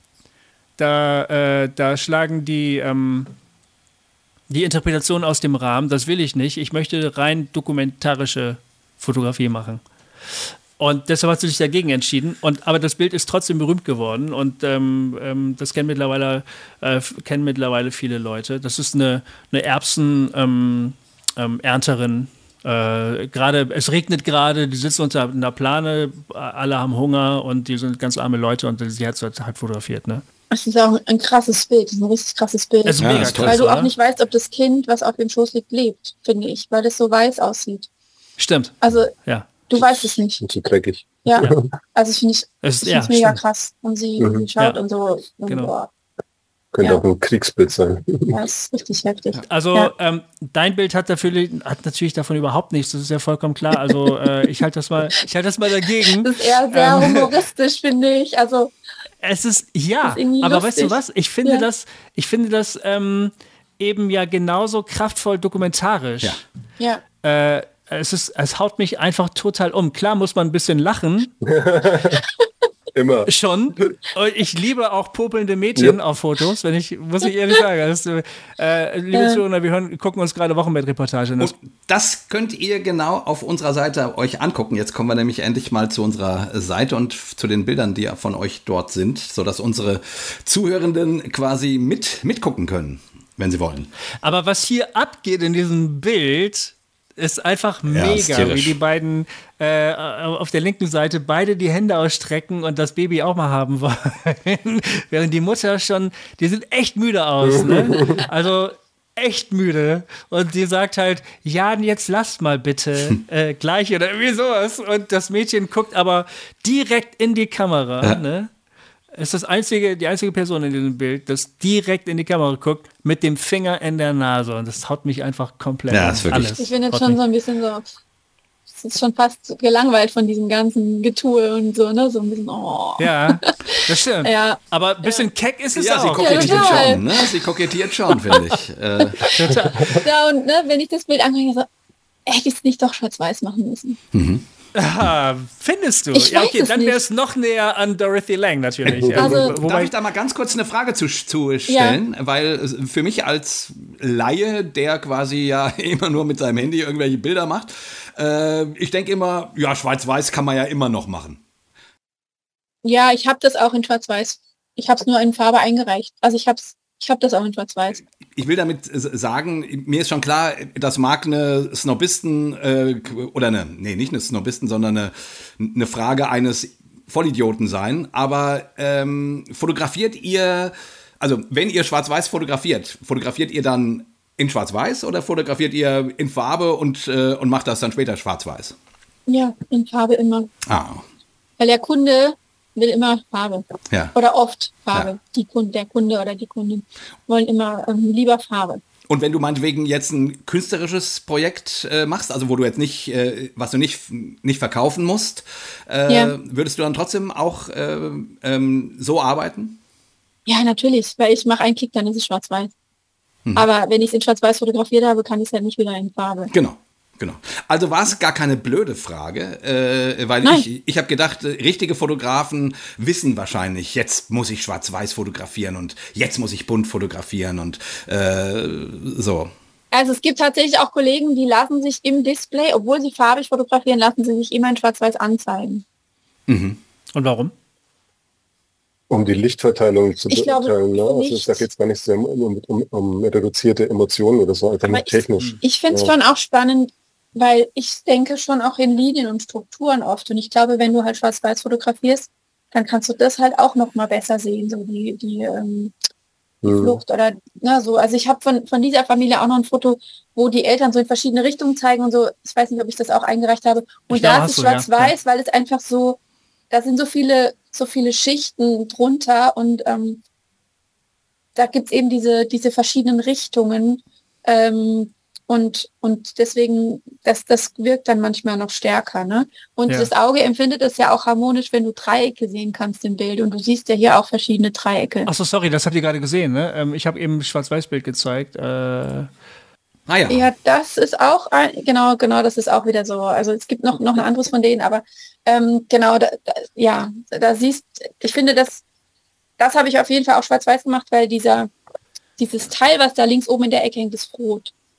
Da schlagen die Interpretationen aus dem Rahmen. Das will ich nicht. Ich möchte rein dokumentarische Fotografie machen. Und deshalb hat sie sich dagegen entschieden. Aber das Bild ist trotzdem berühmt geworden und das kennen mittlerweile viele Leute. Das ist eine Erbsen Ernterin. Es regnet gerade, die sitzen unter einer Plane, alle haben Hunger und die sind ganz arme Leute und sie hat es halt fotografiert, ne? Das ist auch ein krasses Bild, das ist ein richtig krasses Bild. Es ist mega krass, weil du oder? auch nicht weißt, ob das Kind, was auf dem Schoß liegt, lebt, finde ich, weil das so weiß aussieht. Stimmt. Also ja. Du weißt es nicht. Und zu dreckig. Ja, also finde ich mega stimmt. krass. Und sie schaut und so. Und Genau. boah. Könnte auch ein Kriegsbild sein. Ja, das ist richtig heftig. Also dein Bild hat natürlich davon überhaupt nichts, das ist ja vollkommen klar. Also ich halte das mal dagegen. Das ist eher sehr humoristisch, finde ich. Also es ist, ja, ist aber lustig. weißt du was? Ich finde das eben ja genauso kraftvoll dokumentarisch. Ja. Es haut mich einfach total um. Klar muss man ein bisschen lachen. Immer. Schon. Und ich liebe auch popelnde Mädchen auf Fotos, muss ich ehrlich sagen. Liebe Zuhörer, wir gucken uns gerade Wochenbettreportage an. Und das könnt ihr genau auf unserer Seite euch angucken. Jetzt kommen wir nämlich endlich mal zu unserer Seite und zu den Bildern, die von euch dort sind, sodass unsere Zuhörenden quasi mitgucken können, wenn sie wollen. Aber was hier abgeht in diesem Bild, ist einfach mega, wie die beiden auf der linken Seite beide die Hände ausstrecken und das Baby auch mal haben wollen. Während die Mutter die sieht echt müde aus, ne? Also echt müde. Und die sagt halt, Jan, jetzt lass mal bitte gleich oder irgendwie sowas. Und das Mädchen guckt aber direkt in die Kamera, ne? Es ist die einzige Person in diesem Bild, das direkt in die Kamera guckt, mit dem Finger in der Nase. Und das haut mich einfach komplett Ja, ist wirklich. alles. Ich bin jetzt schon so ein bisschen so, es ist schon fast gelangweilt von diesem ganzen Getue und so, ne? So ein bisschen, Ja, das stimmt. Ja. Aber ein bisschen keck ist es Ja, sie auch. kokettiert total. schon, ne? Sie kokettiert schon, finde ich. Total. Ja, und ne, wenn ich das Bild angucke, so, hätte ich es nicht doch schwarz-weiß machen müssen. Ah, findest du? Ich Ja, weiß okay, es dann nicht. wäre es noch näher an Dorothy Lang natürlich. Also- Darf ich da mal ganz kurz eine Frage zu stellen? Weil für mich als Laie, der quasi ja immer nur mit seinem Handy irgendwelche Bilder macht, ich denke immer, ja, schwarz-weiß kann man ja immer noch machen. Ja, ich habe das auch in schwarz-weiß. Ich habe es nur in Farbe eingereicht. Also ich habe das auch in schwarz-weiß. Ich will damit sagen, mir ist schon klar, das mag eine Snobisten nicht eine Snobisten, sondern eine Frage eines Vollidioten sein, aber fotografiert ihr, also wenn ihr schwarz-weiß fotografiert ihr dann in schwarz-weiß oder fotografiert ihr in Farbe und macht das dann später schwarz-weiß? Ja, in Farbe immer. Ah, Weil der Kunde will immer Farbe. ja. Oder oft Farbe. Ja. Der Kunde oder die Kundin wollen immer lieber Farbe. Und wenn du meinetwegen jetzt ein künstlerisches Projekt machst, also wo du jetzt nicht, was du nicht verkaufen musst, würdest du dann trotzdem auch so arbeiten? Ja, natürlich, weil ich mache einen Klick, dann ist es schwarz-weiß. Aber wenn ich es in schwarz-weiß fotografiert habe, kann ich es halt nicht wieder in Farbe. Genau. Also war es gar keine blöde Frage, weil Nein. ich habe gedacht, richtige Fotografen wissen wahrscheinlich, jetzt muss ich schwarz-weiß fotografieren und jetzt muss ich bunt fotografieren und so. Also es gibt tatsächlich auch Kollegen, die lassen sich im Display, obwohl sie farbig fotografieren, lassen sie sich immer in schwarz-weiß anzeigen. Und warum? Um die Lichtverteilung zu Ich glaube beurteilen. Ne? Also nicht. da geht es gar nicht so um reduzierte Emotionen oder so, einfach nur Aber technisch. Ich finde es Ja. schon auch spannend, weil ich denke schon auch in Linien und Strukturen oft. Und ich glaube, wenn du halt schwarz-weiß fotografierst, dann kannst du das halt auch noch mal besser sehen, so die Flucht oder so. Also ich habe von dieser Familie auch noch ein Foto, wo die Eltern so in verschiedene Richtungen zeigen und so. Ich weiß nicht, ob ich das auch eingereicht habe. Und Ich glaube, da hast ist es du, ja. schwarz-weiß, weil es einfach so, da sind so viele Schichten drunter und da gibt es eben diese verschiedenen Richtungen. Und deswegen, das wirkt dann manchmal noch stärker. Ne? Und Ja. das Auge empfindet es ja auch harmonisch, wenn du Dreiecke sehen kannst im Bild. Und du siehst ja hier auch verschiedene Dreiecke. Achso, sorry, das habt ihr gerade gesehen, ne? Ich habe eben ein Schwarz-Weiß-Bild gezeigt. Ah ja. Ja, das ist auch, genau, das ist auch wieder so. Also es gibt noch ein anderes von denen, aber genau, da siehst, ich finde, das habe ich auf jeden Fall auch schwarz-weiß gemacht, weil dieses Teil, was da links oben in der Ecke hängt, ist rot.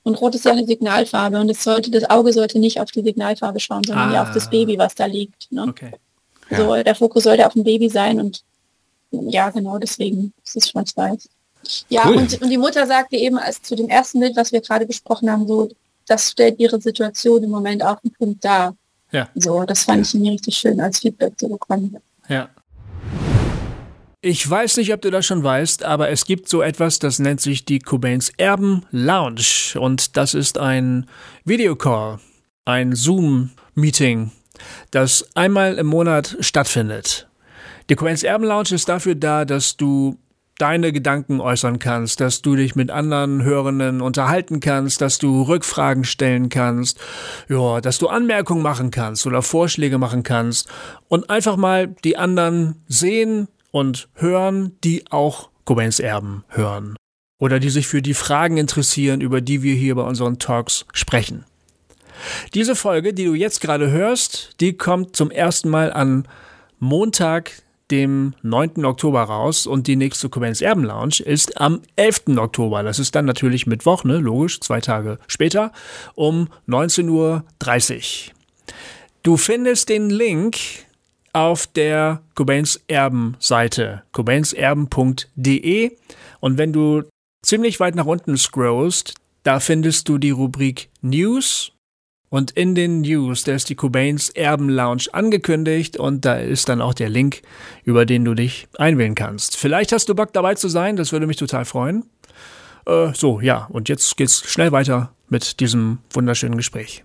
Und Rot ist ja eine Signalfarbe und das Auge sollte nicht auf die Signalfarbe schauen, sondern ja auf das Baby, was da liegt. Ne? Okay. So, der Fokus sollte auf dem Baby sein und ja, genau deswegen ist es schwarz-weiß. Ja, Cool. und die Mutter sagte eben als zu dem ersten Bild, was wir gerade besprochen haben, so, das stellt ihre Situation im Moment auf den Punkt dar. Ja. So, das fand ich mir richtig schön als Feedback zu bekommen. Ja. Ich weiß nicht, ob du das schon weißt, aber es gibt so etwas, das nennt sich die Cobains Erben Lounge. Und das ist ein Videocall, ein Zoom-Meeting, das einmal im Monat stattfindet. Die Cobains Erben Lounge ist dafür da, dass du deine Gedanken äußern kannst, dass du dich mit anderen Hörenden unterhalten kannst, dass du Rückfragen stellen kannst, ja, dass du Anmerkungen machen kannst oder Vorschläge machen kannst und einfach mal die anderen sehen und hören, die auch Cobains Erben hören oder die sich für die Fragen interessieren, über die wir hier bei unseren Talks sprechen. Diese Folge, die du jetzt gerade hörst, die kommt zum ersten Mal an Montag, dem 9. Oktober raus und die nächste Cobains Erben Lounge ist am 11. Oktober. Das ist dann natürlich Mittwoch, ne? Logisch, 2 Tage später, um 19:30 Uhr. Du findest den Link auf der Cobains Erben Seite, cobainerben.de, und wenn du ziemlich weit nach unten scrollst, da findest du die Rubrik News. Und in den News, da ist die Cobains Erben Lounge angekündigt und da ist dann auch der Link, über den du dich einwählen kannst. Vielleicht hast du Bock dabei zu sein, das würde mich total freuen. Und jetzt geht's schnell weiter mit diesem wunderschönen Gespräch.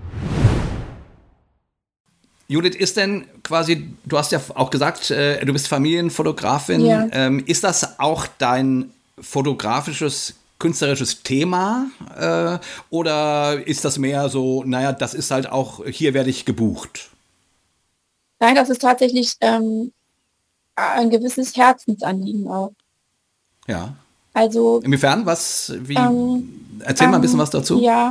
Judith, ist denn quasi, du hast ja auch gesagt, du bist Familienfotografin. Ja. Ist das auch dein fotografisches, künstlerisches Thema? Oder ist das mehr so, naja, das ist halt auch, hier werde ich gebucht? Nein, das ist tatsächlich ein gewisses Herzensanliegen auch. Ja. Also Inwiefern? Erzähl mal ein bisschen was dazu. Ja.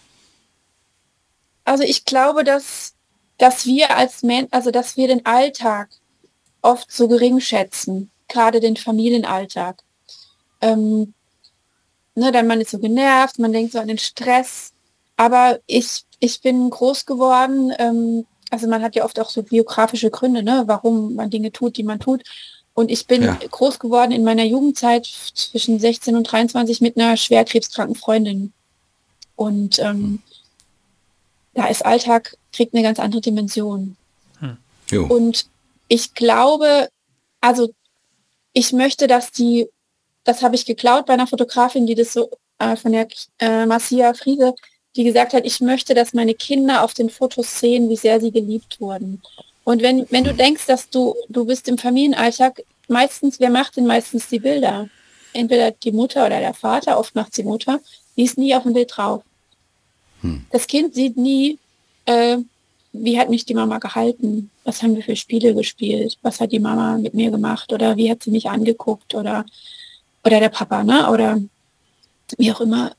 Also ich glaube, dass wir als Menschen, also dass wir den Alltag oft so gering schätzen, gerade den Familienalltag. Dann man ist so genervt, man denkt so an den Stress. Aber ich bin groß geworden, also man hat ja oft auch so biografische Gründe, ne, warum man Dinge tut, die man tut. Und ich bin groß geworden in meiner Jugendzeit zwischen 16 und 23 mit einer schwer krebskranken Freundin. Und da ist Alltag, kriegt eine ganz andere Dimension. Und ich glaube, also ich möchte, dass das habe ich geklaut bei einer Fotografin, die das so von der Marcia Friese, die gesagt hat, ich möchte, dass meine Kinder auf den Fotos sehen, wie sehr sie geliebt wurden. Und wenn du denkst, dass du bist im Familienalltag, wer macht denn meistens die Bilder? Entweder die Mutter oder der Vater, oft macht die Mutter, die ist nie auf dem Bild drauf. Das Kind sieht nie, wie hat mich die Mama gehalten, was haben wir für Spiele gespielt, was hat die Mama mit mir gemacht oder wie hat sie mich angeguckt oder der Papa, ne? Oder wie auch immer.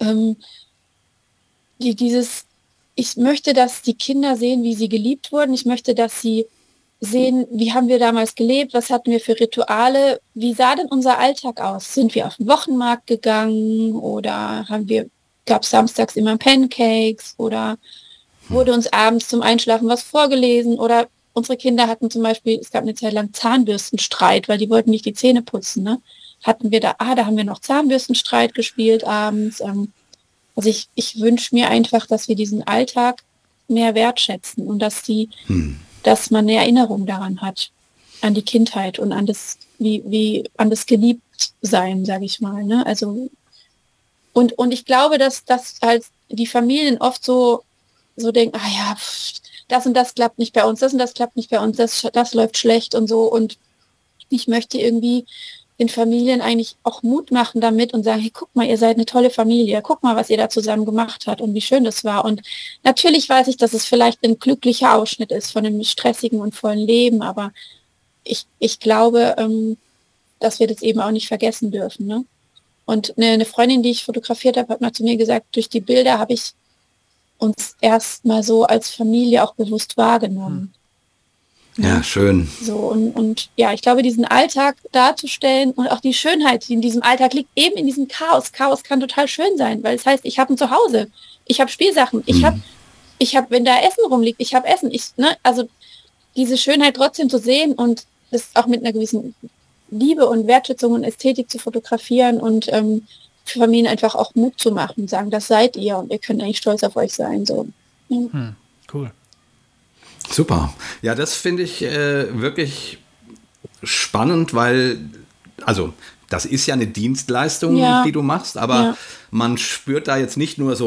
Ich möchte, dass die Kinder sehen, wie sie geliebt wurden. Ich möchte, dass sie sehen, wie haben wir damals gelebt, was hatten wir für Rituale, wie sah denn unser Alltag aus? Sind wir auf den Wochenmarkt gegangen oder gab es samstags immer Pancakes oder wurde uns abends zum Einschlafen was vorgelesen oder unsere Kinder hatten zum Beispiel, es gab eine Zeit lang Zahnbürstenstreit, weil die wollten nicht die Zähne putzen, ne? Hatten wir da haben wir noch Zahnbürstenstreit gespielt abends. Also ich wünsche mir einfach, dass wir diesen Alltag mehr wertschätzen und dass man eine Erinnerung daran hat, an die Kindheit und an das, an das Geliebtsein, sage ich mal. Ne? Also und ich glaube, dass halt die Familien oft so denken, das und das klappt nicht bei uns, das und das klappt nicht bei uns, das läuft schlecht und so. Und ich möchte irgendwie den Familien eigentlich auch Mut machen damit und sagen, hey, guck mal, ihr seid eine tolle Familie, guck mal, was ihr da zusammen gemacht habt und wie schön das war. Und natürlich weiß ich, dass es vielleicht ein glücklicher Ausschnitt ist von einem stressigen und vollen Leben, aber ich glaube, dass wir das eben auch nicht vergessen dürfen. Ne? Und eine Freundin, die ich fotografiert habe, hat mal zu mir gesagt, durch die Bilder habe ich uns erst mal so als Familie auch bewusst wahrgenommen. Ja, schön. So, und ja, ich glaube, diesen Alltag darzustellen und auch die Schönheit, die in diesem Alltag liegt, eben in diesem Chaos. Chaos kann total schön sein, weil es heißt, ich habe ein Zuhause, ich habe Spielsachen, ich habe, wenn da Essen rumliegt, ich habe Essen. Also diese Schönheit trotzdem zu sehen und das auch mit einer gewissen Liebe und Wertschätzung und Ästhetik zu fotografieren und für Familien einfach auch Mut zu machen, sagen, das seid ihr und ihr könnt eigentlich stolz auf euch sein. So. Ja. Cool. Super. Ja, das finde ich wirklich spannend, weil, also das ist ja eine Dienstleistung, die du machst, aber man spürt da jetzt nicht nur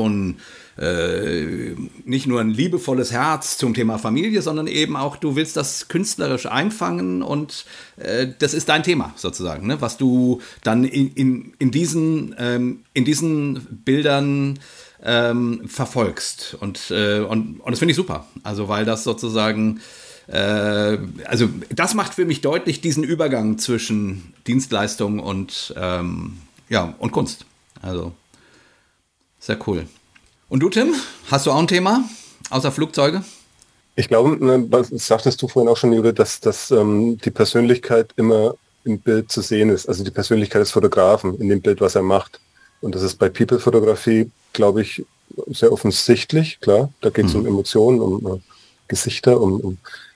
nicht nur ein liebevolles Herz zum Thema Familie, sondern eben auch, du willst das künstlerisch einfangen und das ist dein Thema sozusagen, ne? Was du dann in diesen Bildern verfolgst und das finde ich super, also weil das sozusagen also das macht für mich deutlich diesen Übergang zwischen Dienstleistung und Kunst, also sehr cool. Und du, Tim, hast du auch ein Thema außer Flugzeuge? Ich glaube, was sagtest du vorhin auch schon, Judith, dass die Persönlichkeit immer im Bild zu sehen ist, also die Persönlichkeit des Fotografen in dem Bild, was er macht. Und das ist bei People-Fotografie, glaube ich, sehr offensichtlich, klar. Da geht es um Emotionen, um Gesichter, und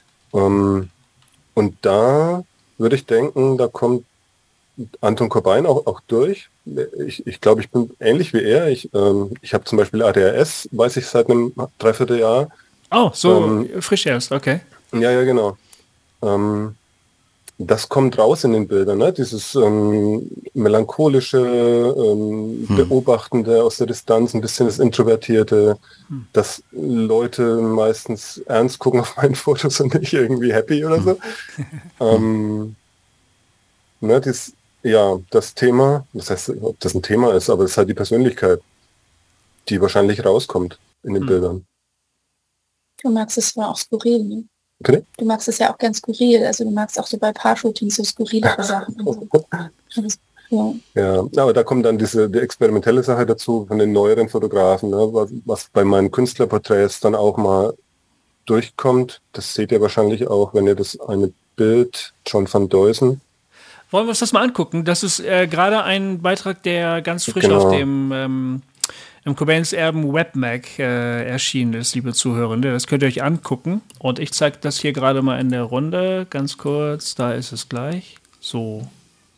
da würde ich denken, da kommt Anton Corbijn auch durch. Ich glaube, ich bin ähnlich wie er. Ich habe zum Beispiel ADHS, weiß ich seit einem Dreivierteljahr. Oh, so frisch erst, okay. Ja, genau. Das kommt raus in den Bildern, ne? Dieses melancholische, Beobachtende aus der Distanz, ein bisschen das Introvertierte, dass Leute meistens ernst gucken auf meinen Fotos und nicht irgendwie happy oder so. Das Thema, das heißt, ob das ein Thema ist, aber es ist halt die Persönlichkeit, die wahrscheinlich rauskommt in den Bildern. Du magst es zwar auch skurril, ne? Okay. Du magst es ja auch ganz skurril, also du magst auch so bei Paar-Shootings so skurrilere Sachen. Ja, aber da kommt dann die experimentelle Sache dazu von den neueren Fotografen, ne, was bei meinen Künstlerporträts dann auch mal durchkommt. Das seht ihr wahrscheinlich auch, wenn ihr das eine Bild, John van Duysen. Wollen wir uns das mal angucken? Das ist gerade ein Beitrag, der ganz frisch auf dem im Cobains Erben Webmac erschienen ist, liebe Zuhörende. Das könnt ihr euch angucken. Und ich zeige das hier gerade mal in der Runde. Ganz kurz, da ist es gleich. So.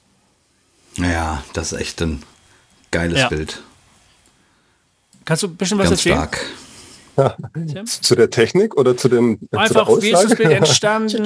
Ja, das ist echt ein geiles Bild. Kannst du ein bisschen was ganz erzählen? Stark. Zu der Technik oder zu dem Einfach, wie ist das Bild entstanden?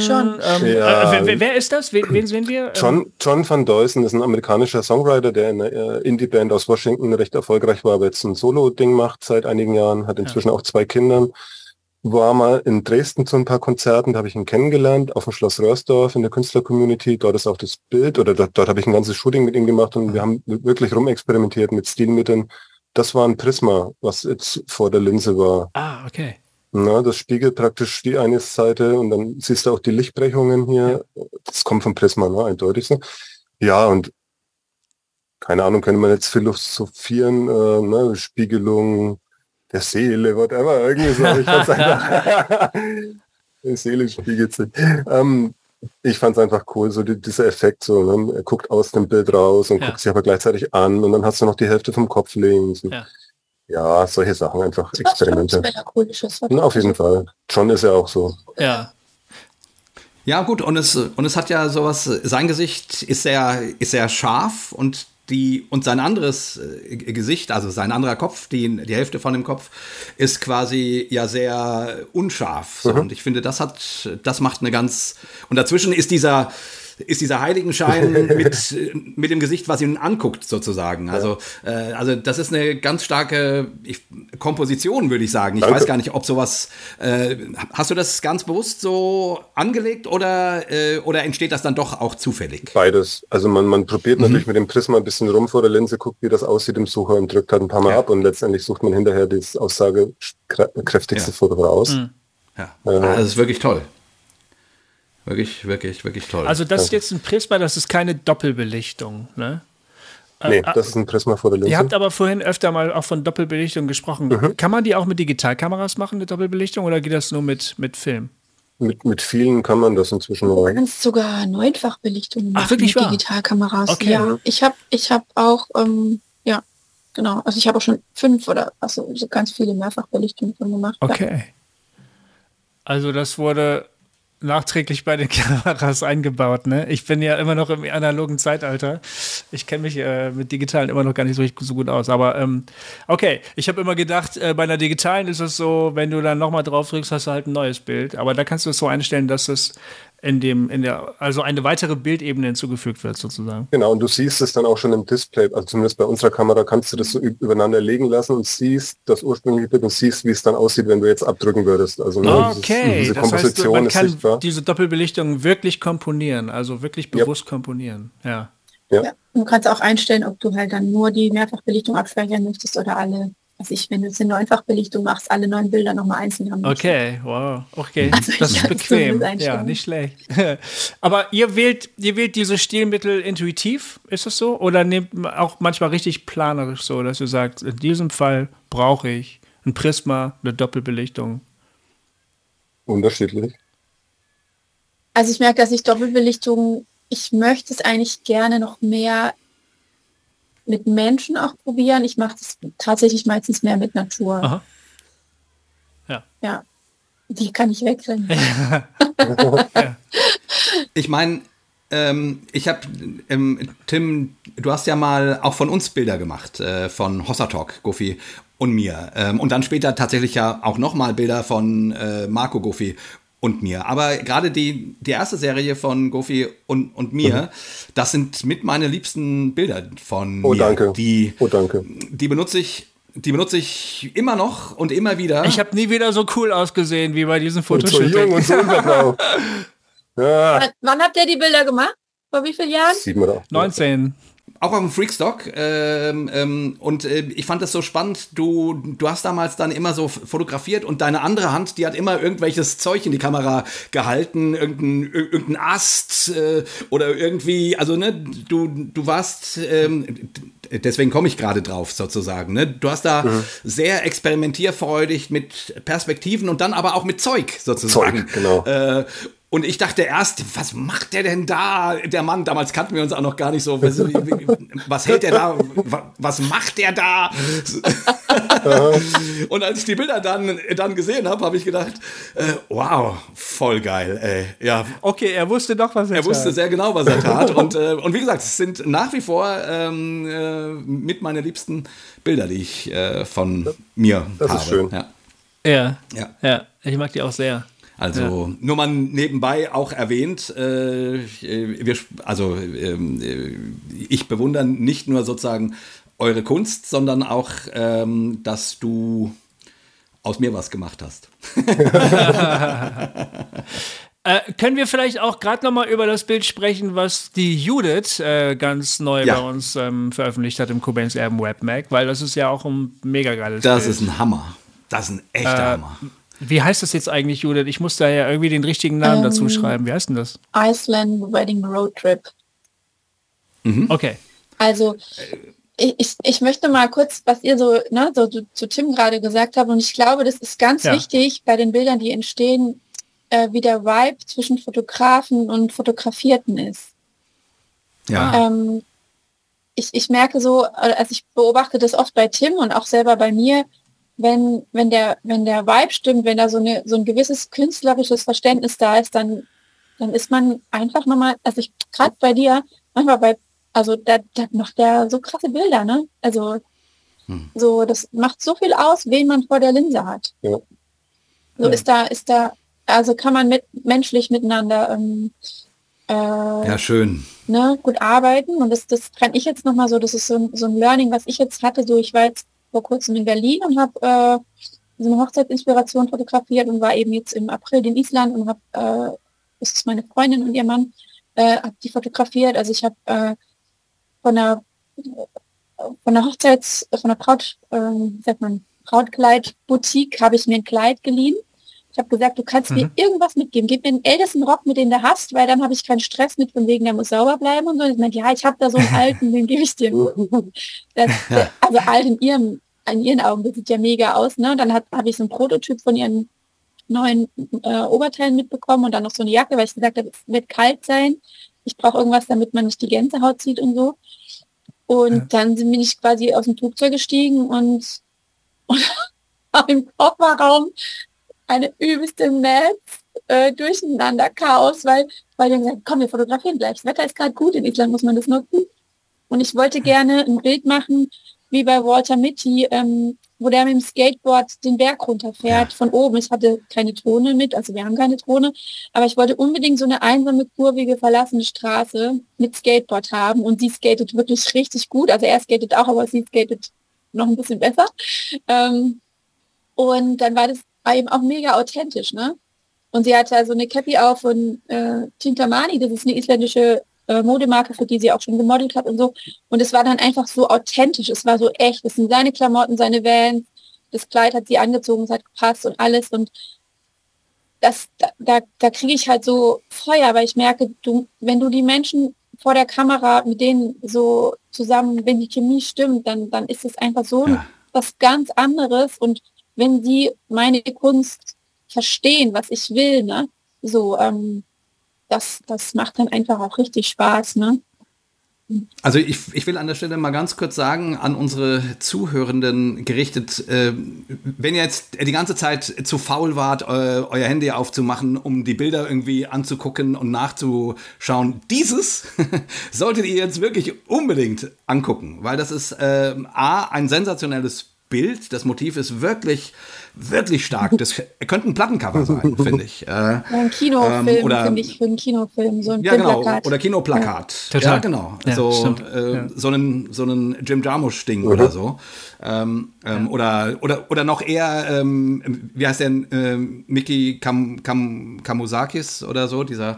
Wer ist das? Wen sehen wir? John van Duysen ist ein amerikanischer Songwriter, der in einer Indie-Band aus Washington recht erfolgreich war, aber jetzt ein Solo-Ding macht seit einigen Jahren, hat inzwischen auch 2 Kinder. War mal in Dresden zu ein paar Konzerten, da habe ich ihn kennengelernt, auf dem Schloss Röhrsdorf in der Künstler-Community. Dort ist auch das Bild, oder dort habe ich ein ganzes Shooting mit ihm gemacht und wir haben wirklich rumexperimentiert mit Stilmitteln. Das war ein Prisma, was jetzt vor der Linse war. Ah, okay. Na, das spiegelt praktisch die eine Seite und dann siehst du auch die Lichtbrechungen hier. Ja. Das kommt vom Prisma, ne, eindeutig so. Ja, und keine Ahnung, könnte man jetzt philosophieren, Spiegelung der Seele, whatever, irgendwie so. Ich fand's einfach, die Seele spiegelt sich. Ich fand es einfach cool, so dieser Effekt, so, ne? Er guckt aus dem Bild raus und guckt sich aber gleichzeitig an und dann hast du noch die Hälfte vom Kopf links. Ja, solche Sachen, einfach Experimente. Auf jeden Fall. John ist ja auch so. Ja. Ja, gut, und es hat ja sowas, sein Gesicht ist sehr scharf und sein anderes Gesicht, also sein anderer Kopf, die Hälfte von dem Kopf, ist quasi ja sehr unscharf. So. Und ich finde, das macht eine ganz, und dazwischen ist dieser Heiligenschein mit dem Gesicht, was ihn anguckt, sozusagen. Also das ist eine ganz starke Komposition, würde ich sagen. Ich weiß gar nicht, ob sowas, hast du das ganz bewusst so angelegt oder entsteht das dann doch auch zufällig? Beides. Also man probiert natürlich mit dem Prisma ein bisschen rum vor der Linse, guckt, wie das aussieht im Sucher und drückt halt ein paar Mal ab und letztendlich sucht man hinterher das aussagekräftigste Foto raus. Ja, das ist wirklich toll. Wirklich, wirklich, wirklich toll. Also das ist jetzt ein Prisma, das ist keine Doppelbelichtung, ne? Nee, das ist ein Prisma vor der Linse. Ihr habt aber vorhin öfter mal auch von Doppelbelichtung gesprochen. Kann man die auch mit Digitalkameras machen, eine Doppelbelichtung, oder geht das nur mit Film? Mit vielen kann man das inzwischen Du noch. kannst sogar Neunfachbelichtungen machen wirklich mit wahr? Digitalkameras. Okay. Ja, ich habe auch, ja, genau. Also ich habe auch schon 5 oder so ganz viele Mehrfachbelichtungen schon gemacht. Ja. Okay. Also das wurde nachträglich bei den Kameras eingebaut, ne? Ich bin ja immer noch im analogen Zeitalter. Ich kenne mich mit digitalen immer noch gar nicht so gut aus. Aber okay, ich habe immer gedacht, bei einer digitalen ist es so, wenn du dann nochmal drauf drückst, hast du halt ein neues Bild. Aber da kannst du es so einstellen, dass es also eine weitere Bildebene hinzugefügt wird, sozusagen. Genau, und du siehst es dann auch schon im Display, also zumindest bei unserer Kamera kannst du das so übereinander legen lassen und siehst das ursprüngliche Bild und siehst, wie es dann aussieht, wenn du jetzt abdrücken würdest. Also Okay, diese das heißt, Komposition man ist kann sichtbar. diese Doppelbelichtung wirklich komponieren, also wirklich bewusst komponieren. Ja. Ja. Du kannst auch einstellen, ob du halt dann nur die Mehrfachbelichtung abspeichern möchtest oder alle. Also wenn du jetzt eine Neunfachbelichtung machst, alle 9 Bilder nochmal einzeln haben möchtest. Okay, wow, okay, Also das ich ist kann's bequem. zumindest Ja, einstellen. nicht schlecht. Aber ihr wählt diese Stilmittel intuitiv, ist es so? Oder nehmt auch manchmal richtig planerisch so, dass ihr sagt, in diesem Fall brauche ich ein Prisma, eine Doppelbelichtung? Unterschiedlich. Also ich merke, dass ich Doppelbelichtung, ich möchte es eigentlich gerne noch mehr mit Menschen auch probieren. Ich mache das tatsächlich meistens mehr mit Natur. Aha. Ja, die kann ich wechseln. Ich meine, ich habe, Tim, du hast ja mal auch von uns Bilder gemacht, von Hossa Talk, Gofi und mir. Und dann später tatsächlich ja auch nochmal Bilder von Marco, Gofi und mir. Aber gerade die erste Serie von Gofi und mir, das sind mit meine liebsten Bilder von mir. Danke. Danke. Die benutze ich immer noch und immer wieder. Ich habe nie wieder so cool ausgesehen wie bei diesem Und so Fotoshooting. jung und so unverbraucht. Ja, Wann habt ihr die Bilder gemacht? Vor wie vielen Jahren? 7 oder 8. 19. Auch auf dem Freakstock. Und ich fand das so spannend. Du hast damals dann immer so fotografiert und deine andere Hand, die hat immer irgendwelches Zeug in die Kamera gehalten, irgendein Ast oder irgendwie, also ne, du warst, deswegen komme ich gerade drauf sozusagen, ne? Du hast da sehr experimentierfreudig mit Perspektiven und dann aber auch mit Zeug sozusagen. Zeug, genau. Und ich dachte erst, was macht der denn da? Der Mann, damals kannten wir uns auch noch gar nicht so. Was hält der da? Was macht der da? Und als ich die Bilder dann gesehen habe, habe ich gedacht, wow, voll geil. Ja. Okay, er wusste doch, was Er wusste sehr genau, was er tat. Und wie gesagt, es sind nach wie vor mit meine liebsten Bilder, die ich von mir Das habe. ist schön. Ja. Ja. Ja, ich mag die auch sehr. Also nur mal nebenbei auch erwähnt, ich bewundere nicht nur sozusagen eure Kunst, sondern auch, dass du aus mir was gemacht hast. Können wir vielleicht auch gerade noch mal über das Bild sprechen, was die Judith ganz neu bei uns veröffentlicht hat im Cobains Erben Webmag, weil das ist ja auch ein mega geiles Bild. Das ist ein Hammer. Das ist ein echter Hammer. Wie heißt das jetzt eigentlich, Judith? Ich muss da ja irgendwie den richtigen Namen dazu schreiben. Wie heißt denn das? Iceland Wedding Road Trip. Okay. Also ich möchte mal kurz, was ihr so zu Tim gerade gesagt habt, und ich glaube, das ist ganz wichtig bei den Bildern, die entstehen, wie der Vibe zwischen Fotografen und Fotografierten ist. Ja. Ich merke so, also ich beobachte das oft bei Tim und auch selber bei mir, wenn der Vibe stimmt, wenn da so ein gewisses künstlerisches Verständnis da ist, dann ist man einfach nochmal, also ich gerade bei dir, manchmal da macht der so krasse Bilder, ne? Also so, das macht so viel aus, wen man vor der Linse hat. Ja. So ist da, also kann man menschlich miteinander Ja, schön. ne, gut arbeiten, und das kann ich jetzt nochmal so, das ist so ein Learning, was ich jetzt hatte, so ich war jetzt vor kurzem in Berlin und habe so eine Hochzeitsinspiration fotografiert und war eben jetzt im April in Island und habe, das ist meine Freundin und ihr Mann, habe die fotografiert. Also ich habe von der Brautkleid-Boutique habe ich mir ein Kleid geliehen. Ich habe gesagt, du kannst mir irgendwas mitgeben. Gib mir den ältesten Rock, mit dem du hast, weil dann habe ich keinen Stress mit, von wegen, der muss sauber bleiben und so. Ich meinte, ja, ich habe da so einen alten, den gebe ich dir. Also alt in ihren Augen, das sieht ja mega aus. Ne? Und dann habe ich so einen Prototyp von ihren neuen Oberteil mitbekommen und dann noch so eine Jacke, weil ich gesagt habe, es wird kalt sein. Ich brauche irgendwas, damit man nicht die Gänsehaut sieht und so. Und dann bin ich quasi aus dem Flugzeug gestiegen und im Kofferraum eine übelste Durcheinander, Chaos, weil die haben gesagt, komm, wir fotografieren gleich. Das Wetter ist gerade gut, in Island muss man das nutzen. Und ich wollte gerne ein Bild machen, wie bei Walter Mitty, wo der mit dem Skateboard den Berg runterfährt von oben. Ich hatte keine Drohne mit, also wir haben keine Drohne, aber ich wollte unbedingt so eine einsame, kurvige, verlassene Straße mit Skateboard haben und sie skatet wirklich richtig gut. Also er skatet auch, aber sie skatet noch ein bisschen besser. Und dann war das eben auch mega authentisch, ne? Und sie hatte also eine Cappy auf von Tintamani, das ist eine isländische Modemarke, für die sie auch schon gemodelt hat und so. Und es war dann einfach so authentisch, es war so echt. Es sind seine Klamotten, seine Vans, das Kleid hat sie angezogen, es hat gepasst und alles. Und da kriege ich halt so Feuer, weil ich merke, wenn du die Menschen vor der Kamera mit denen so zusammen, wenn die Chemie stimmt, dann ist es einfach so was ganz anderes. Und wenn sie meine Kunst verstehen, was ich will, ne, so, das macht dann einfach auch richtig Spaß, ne? Also ich will an der Stelle mal ganz kurz sagen, an unsere Zuhörenden gerichtet, wenn ihr jetzt die ganze Zeit zu faul wart, euer Handy aufzumachen, um die Bilder irgendwie anzugucken und nachzuschauen, dieses solltet ihr jetzt wirklich unbedingt angucken, weil das ist ein sensationelles Bild, das Motiv ist wirklich, wirklich stark. Das könnte ein Plattencover sein, finde ich. Ein Kinofilm, finde ich, für einen Kinofilm, so ein Filmplakat. Oder Kinoplakat. Ja, total. Ja, genau. Ja, so ein Jim Jarmusch-Ding oder so. Oder noch eher, wie heißt der, Miki Kamusakis oder so, dieser,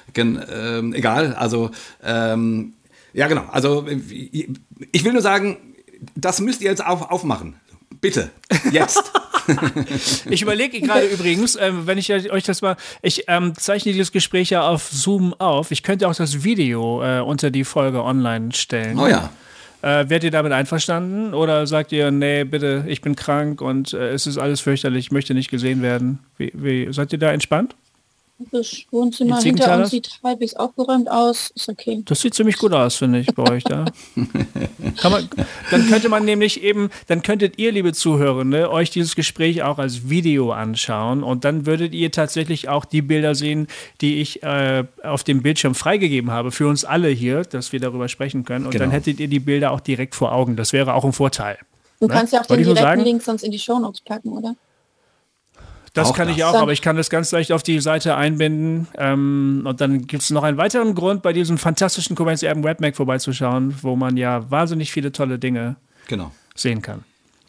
egal, also, ja genau, also ich will nur sagen, das müsst ihr jetzt aufmachen. Bitte, jetzt. Ich überlege gerade übrigens, wenn ich euch das mal, ich zeichne dieses Gespräch ja auf Zoom auf. Ich könnte auch das Video unter die Folge online stellen. Oh ja. Werdet ihr damit einverstanden? Oder sagt ihr, nee, bitte, ich bin krank und es ist alles fürchterlich, ich möchte nicht gesehen werden? Wie seid ihr da entspannt? Das Wohnzimmer hinter uns sieht halbwegs aufgeräumt aus, ist okay. Das sieht ziemlich gut aus, finde ich, bei euch da. Dann könnte man nämlich eben, dann könntet ihr, liebe Zuhörende, euch dieses Gespräch auch als Video anschauen und dann würdet ihr tatsächlich auch die Bilder sehen, die ich auf dem Bildschirm freigegeben habe, für uns alle hier, dass wir darüber sprechen können und dann hättet ihr die Bilder auch direkt vor Augen. Das wäre auch ein Vorteil. Du kannst ja auch den direkten Link sonst in die Shownotes packen, oder? Das kann ich auch, aber ich kann das ganz leicht auf die Seite einbinden. Und dann gibt es noch einen weiteren Grund, bei diesem fantastischen Koblenzer Erben Webmac vorbeizuschauen, wo man ja wahnsinnig viele tolle Dinge sehen kann.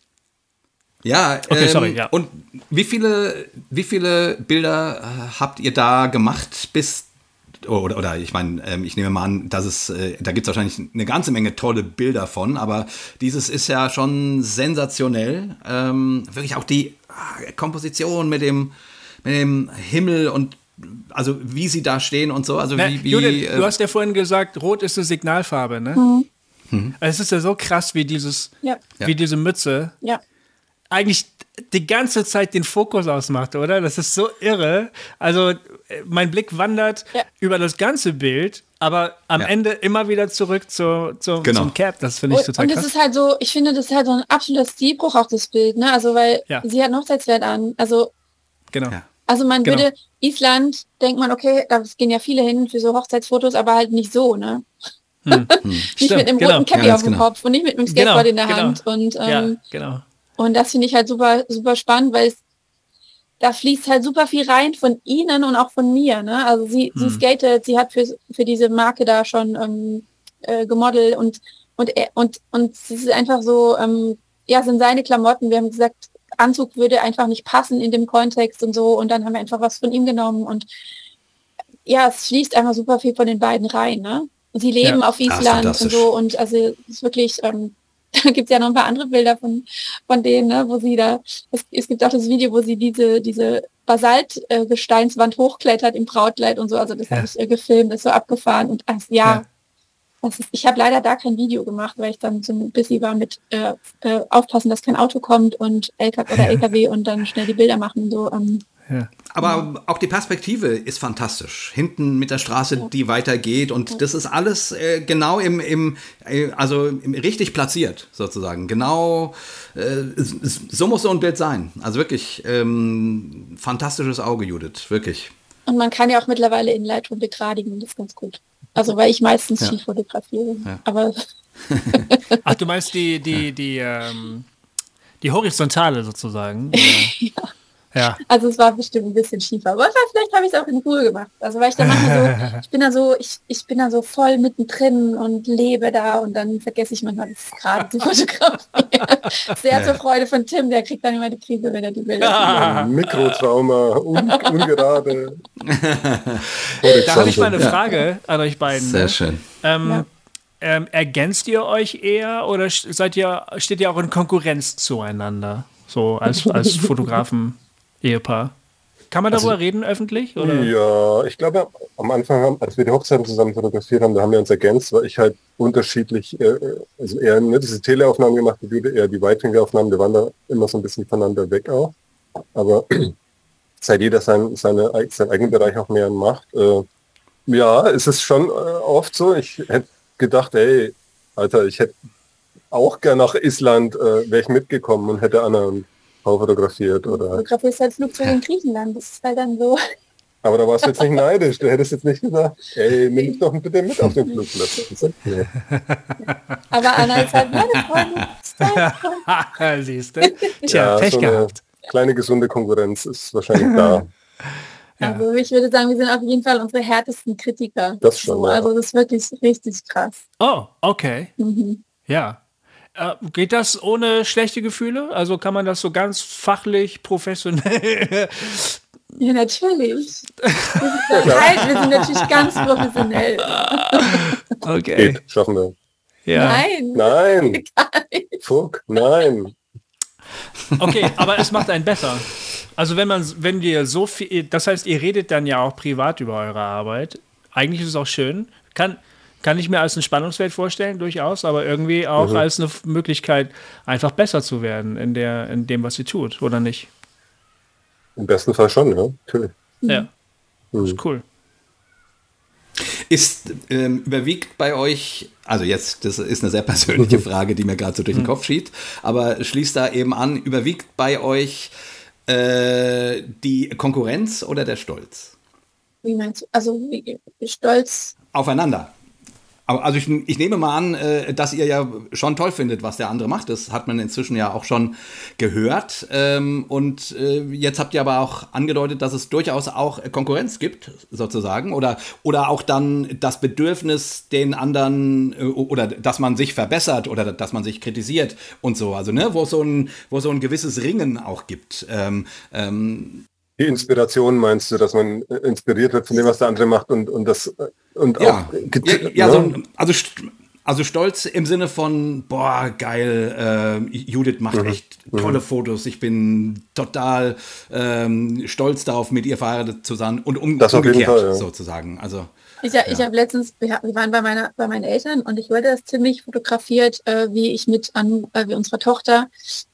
Ja, okay, sorry, ja. Und wie viele Bilder habt ihr da gemacht oder ich meine, ich nehme mal an, dass es, da gibt es wahrscheinlich eine ganze Menge tolle Bilder von, aber dieses ist ja schon sensationell. Wirklich auch die Komposition mit dem Himmel und also wie sie da stehen und so. Also Judith, du hast ja vorhin gesagt, Rot ist eine Signalfarbe, ne? Also es ist ja so krass, wie diese Mütze eigentlich die ganze Zeit den Fokus ausmacht, oder? Das ist so irre. Also mein Blick wandert über das ganze Bild, aber am Ende immer wieder zurück zum Cap. Das finde ich total krass. Und es ist halt so, ich finde, das ist halt so ein absoluter Stilbruch, auch das Bild, ne? Also, weil sie hat ein Hochzeitskleid an. Also, also man würde, Island, denkt man, okay, da gehen ja viele hin für so Hochzeitsfotos, aber halt nicht so, ne? Nicht mit einem roten Cappy auf dem Kopf und nicht mit einem Skateboard in der Hand. Und, und das finde ich halt super, super spannend, weil da fließt halt super viel rein von ihnen und auch von mir, ne? Also sie skatet, sie hat für diese Marke da schon gemodelt und es ist einfach so, sind seine Klamotten, wir haben gesagt, Anzug würde einfach nicht passen in dem Kontext und so und dann haben wir einfach was von ihm genommen und ja, es fließt einfach super viel von den beiden rein, ne? Und sie leben auf Island und so und also es ist wirklich, da gibt es ja noch ein paar andere Bilder von denen, ne, wo sie da, es gibt auch das Video, wo sie diese Basaltgesteinswand hochklettert im Brautkleid und so, also das habe ich gefilmt, das ist so abgefahren und ich habe leider da kein Video gemacht, weil ich dann so busy war mit aufpassen, dass kein Auto kommt und LKW und dann schnell die Bilder machen und so. Ja. Aber auch die Perspektive ist fantastisch. Hinten mit der Straße, die weitergeht und das ist alles genau richtig platziert sozusagen. Genau, so muss so ein Bild sein. Also wirklich fantastisches Auge, Judith, wirklich. Und man kann ja auch mittlerweile in Lightroom begradigen, das ist ganz gut. Also weil ich meistens schief fotografiere. Ja. Aber ach, du meinst die Horizontale sozusagen? Ja. Ja. Also es war bestimmt ein bisschen schiefer. Aber vielleicht habe ich es auch in Ruhe gemacht. Also weil ich dann manchmal ich bin da so voll mittendrin und lebe da und dann vergesse ich manchmal das gerade zu fotografieren. Sehr zur Freude von Tim, der kriegt dann immer die Krise, wenn er die Bilder sieht. Mikrotrauma, ungerade. Da habe ich mal eine Frage an euch beiden. Sehr schön. Ergänzt ihr euch eher oder steht ihr auch in Konkurrenz zueinander? So als Fotografen? Ehepaar. Kann man darüber reden öffentlich? Oder? Ja, ich glaube, am Anfang, als wir die Hochzeiten zusammen fotografiert haben, da haben wir uns ergänzt, weil ich halt unterschiedlich, also eher diese Teleaufnahmen gemacht, die Jude eher die Weitwinkelaufnahmen, wir waren da immer so ein bisschen voneinander weg auch. Aber seit jeder seinen eigenen Bereich auch mehr macht, ja, es ist schon oft so, ich hätte gedacht, ey, Alter, ich hätte auch gern nach Island, wäre ich mitgekommen und hätte anderen fotografiert oder. Fotografierst halt Flugzeug in Griechenland, das ist halt dann so. Aber da warst du jetzt nicht neidisch, du hättest jetzt nicht gesagt, ey, nimm mich doch bitte mit auf den Flugplatz. Okay. Aber Anna ist halt meine Freundin. Siehst du? Tja, Pech so gehabt. Kleine gesunde Konkurrenz ist wahrscheinlich da. Also ich würde sagen, wir sind auf jeden Fall unsere härtesten Kritiker. Das schon, so, ja. Also das ist wirklich richtig krass. Oh, okay. Mhm. Ja. Geht das ohne schlechte Gefühle? Also kann man das so ganz fachlich, professionell? Ja, natürlich. Wir sind natürlich ganz professionell. Okay. Geht, schaffen wir. Ja. Nein. Fuck, nein. Okay, aber es macht einen besser. Also wenn wir so viel, das heißt, ihr redet dann ja auch privat über eure Arbeit. Eigentlich ist es auch schön. Kann ich mir als ein Spannungsfeld vorstellen, durchaus, aber irgendwie auch als eine Möglichkeit, einfach besser zu werden in dem, was sie tut, oder nicht? Im besten Fall schon, ja, natürlich. Ja, das ist cool. Überwiegt bei euch, also jetzt, das ist eine sehr persönliche Frage, die mir gerade so durch den Kopf schießt, aber schließt da eben an, überwiegt bei euch die Konkurrenz oder der Stolz? Wie meinst du? Also wie Stolz? Aufeinander. Also ich nehme mal an, dass ihr ja schon toll findet, was der andere macht. Das hat man inzwischen ja auch schon gehört. Und jetzt habt ihr aber auch angedeutet, dass es durchaus auch Konkurrenz gibt, sozusagen. Oder auch dann das Bedürfnis, den anderen, oder dass man sich verbessert oder dass man sich kritisiert und so. Also, ne, wo so ein gewisses Ringen auch gibt. Die Inspiration meinst du, dass man inspiriert wird von dem, was der andere macht und das und ja, auch ja, also Stolz im Sinne von, boah, geil, Judith macht echt tolle Fotos, ich bin total stolz darauf, mit ihr verheiratet zu sein und umgekehrt Fall, ja. sozusagen. Also Ich habe letztens, wir waren bei meinen Eltern und ich wollte das ziemlich fotografiert, wie ich wie unsere Tochter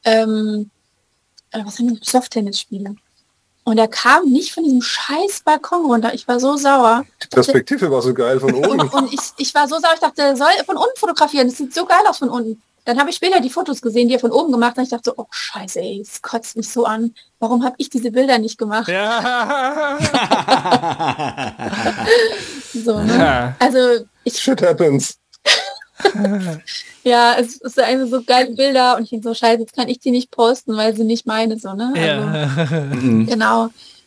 was haben wir, Softtennis spiele. Und er kam nicht von diesem scheiß Balkon runter. Ich war so sauer. Die Perspektive war so geil von oben. Und ich war so sauer, ich dachte, er soll von unten fotografieren. Das sieht so geil aus von unten. Dann habe ich später die Fotos gesehen, die er von oben gemacht hat. Und ich dachte so, oh scheiße, ey, das kotzt mich so an. Warum habe ich diese Bilder nicht gemacht? Ja. So, ne? Ja. Also Shit happens. Ja, es ist einfach so geile Bilder und ich denke so, scheiße, jetzt kann ich die nicht posten, weil sie nicht meine, so, ne? Also, genau.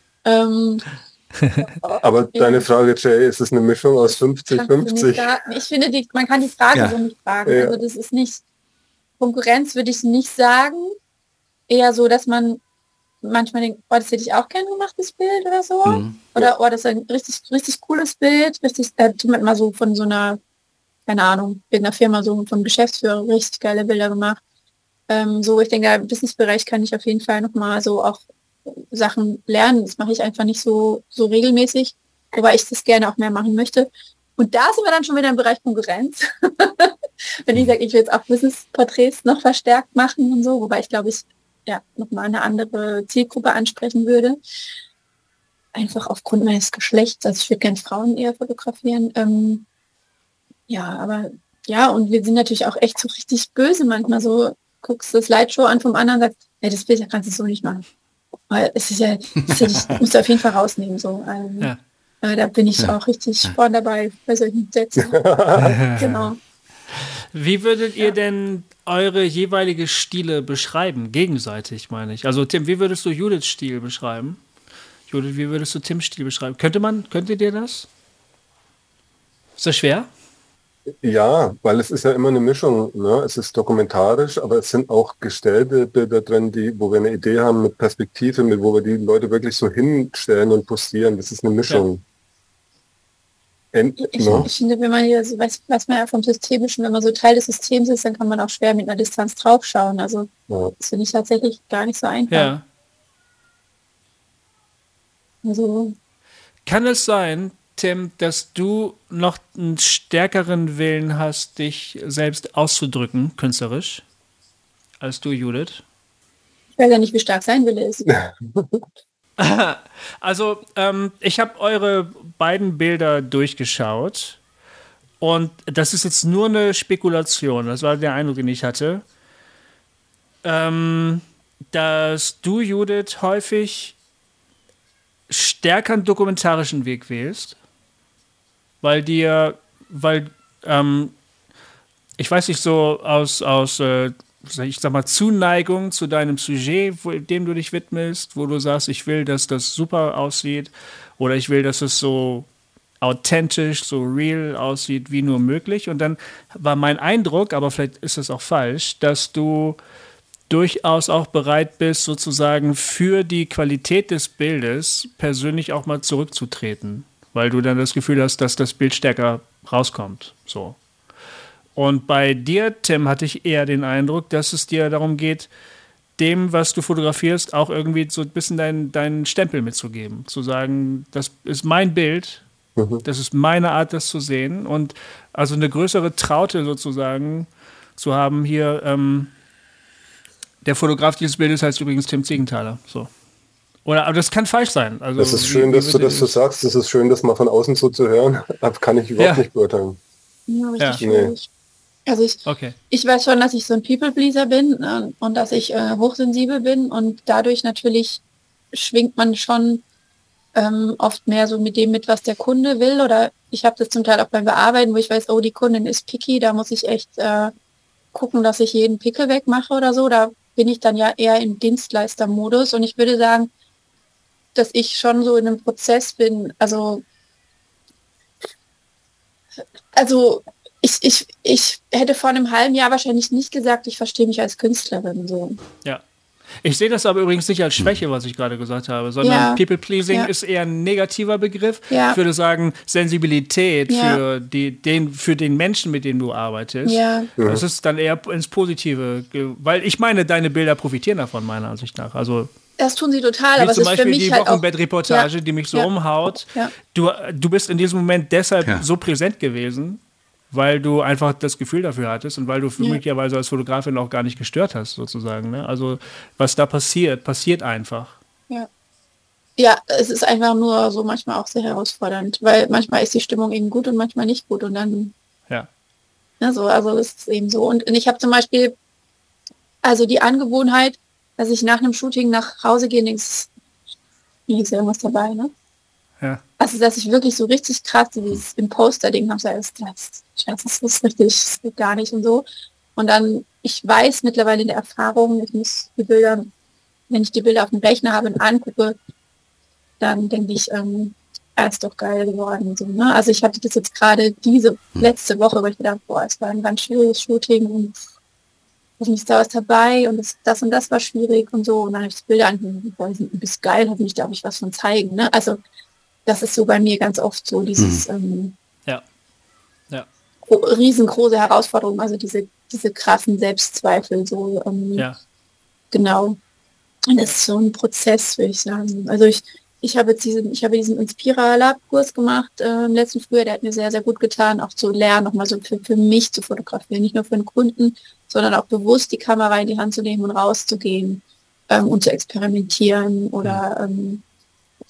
Aber deine Frage, Jay, ist es eine Mischung aus 50-50? Ich finde, man kann die Frage so nicht fragen. Ja. Also das ist nicht, Konkurrenz würde ich nicht sagen. Eher so, dass man manchmal denkt, oh, das hätte ich auch gerne gemacht, das Bild oder so. Oder, oh, das ist ein richtig, richtig cooles Bild. Richtig, mal so von so einer, keine Ahnung, irgendeiner Firma, so von Geschäftsführer, richtig geile Bilder gemacht. So, ich denke, im Businessbereich kann ich auf jeden Fall nochmal so auch Sachen lernen. Das mache ich einfach nicht so regelmäßig, wobei ich das gerne auch mehr machen möchte. Und da sind wir dann schon wieder im Bereich Konkurrenz. Wenn ich sage, ich will jetzt auch Business-Porträts noch verstärkt machen und so, wobei ich glaube, ich ja nochmal eine andere Zielgruppe ansprechen würde. einfach aufgrund meines Geschlechts. Also ich würde gern Frauen eher fotografieren. Ja, aber ja, und wir sind natürlich auch echt so richtig böse manchmal. So guckst du das Slideshow an vom anderen und sagst, ja, das Bild kannst du so nicht machen. Weil es ist ja, das musst du auf jeden Fall rausnehmen. So. Ja. Da bin ich auch richtig vorne dabei bei solchen Sätzen. Genau. Wie würdet ihr denn eure jeweilige Stile beschreiben? Gegenseitig, meine ich. Also Tim, wie würdest du Judiths Stil beschreiben? Judith, wie würdest du Tims Stil beschreiben? Könntet ihr das? Ist das schwer? Ja, weil es ist ja immer eine Mischung. Ne? Es ist dokumentarisch, aber es sind auch gestellte Bilder drin, wo wir eine Idee haben mit Perspektive, wo wir die Leute wirklich so hinstellen und postieren. Das ist eine Mischung. Ich finde, wenn man hier so was man ja vom Systemischen, wenn man so Teil des Systems ist, dann kann man auch schwer mit einer Distanz draufschauen. Also das finde ich tatsächlich gar nicht so einfach. Ja. Also, kann es sein, Tim, dass du noch einen stärkeren Willen hast, dich selbst auszudrücken, künstlerisch, als du, Judith? Ich weiß ja nicht, wie stark sein Wille ist. Also, ich habe eure beiden Bilder durchgeschaut und das ist jetzt nur eine Spekulation, das war der Eindruck, den ich hatte, dass du, Judith, häufig stärker einen dokumentarischen Weg wählst, weil ich weiß nicht, so aus ich sag mal, Zuneigung zu deinem Sujet, dem du dich widmest, wo du sagst, ich will, dass das super aussieht oder ich will, dass es so authentisch, so real aussieht, wie nur möglich. Und dann war mein Eindruck, aber vielleicht ist das auch falsch, dass du durchaus auch bereit bist, sozusagen für die Qualität des Bildes persönlich auch mal zurückzutreten, weil du dann das Gefühl hast, dass das Bild stärker rauskommt. So. Und bei dir, Tim, hatte ich eher den Eindruck, dass es dir darum geht, dem, was du fotografierst, auch irgendwie so ein bisschen deinen Stempel mitzugeben. Zu sagen, das ist mein Bild, das ist meine Art, das zu sehen. Und also eine größere Traute sozusagen zu haben hier, der Fotograf dieses Bildes heißt übrigens Tim Ziegenthaler. So. Aber das kann falsch sein. Also, das ist schön, dass du das so sagst. Das ist schön, das mal von außen so zu hören. Das kann ich überhaupt nicht beurteilen. Ja, richtig schwierig. Also ich weiß schon, dass ich so ein People-Pleaser bin und dass ich hochsensibel bin und dadurch natürlich schwingt man schon oft mehr so mit dem mit, was der Kunde will, oder ich habe das zum Teil auch beim Bearbeiten, wo ich weiß, oh, die Kundin ist picky, da muss ich echt gucken, dass ich jeden Pickel wegmache oder so. Da bin ich dann ja eher im Dienstleistermodus und ich würde sagen, dass ich schon so in einem Prozess bin, also ich hätte vor einem halben Jahr wahrscheinlich nicht gesagt, ich verstehe mich als Künstlerin so. Ja. Ich sehe das aber übrigens nicht als Schwäche, was ich gerade gesagt habe, sondern People-Pleasing ist eher ein negativer Begriff. Ja. Ich würde sagen, Sensibilität für den Menschen, mit dem du arbeitest. Ja. Das ist dann eher ins Positive, weil ich meine, deine Bilder profitieren davon, meiner Ansicht nach. Also das tun sie total, aber es zum ist Beispiel für mich die halt Wochenbettreportage, die mich so umhaut. Ja. Du bist in diesem Moment deshalb so präsent gewesen, weil du einfach das Gefühl dafür hattest und weil du möglicherweise als Fotografin auch gar nicht gestört hast, sozusagen. Ne? Also was da passiert einfach. Ja, es ist einfach nur so manchmal auch sehr herausfordernd, weil manchmal ist die Stimmung eben gut und manchmal nicht gut und dann also das ist eben so. Und ich habe zum Beispiel also die Angewohnheit, dass ich nach einem Shooting nach Hause gehe, ist irgendwas dabei, ne? Ja. Also, dass ich wirklich so richtig krass dieses Imposter-Ding habe, das ist richtig, das geht gar nicht und so. Und dann, ich weiß mittlerweile in der Erfahrung, ich muss die Bilder, wenn ich die Bilder auf dem Rechner habe und angucke, dann denke ich, ist doch geil geworden. So, ne? Also ich hatte das jetzt gerade diese letzte Woche, wo ich gedacht, es war ein ganz schwieriges Shooting und hoffentlich ist da was dabei und das und das war schwierig und so. Und dann habe ich das Bilder angeguckt, du bist geil, hoffentlich darf ich was von zeigen. Ne? Also das ist so bei mir ganz oft so dieses riesengroße Herausforderung, also diese krassen Selbstzweifel. So, genau. Und das ist so ein Prozess, würde ich sagen. Also ich habe diesen Inspira-Lab-Kurs gemacht im letzten Frühjahr, der hat mir sehr, sehr gut getan, auch zu lernen, nochmal so für mich zu fotografieren, nicht nur für den Kunden, sondern auch bewusst die Kamera in die Hand zu nehmen und rauszugehen und zu experimentieren oder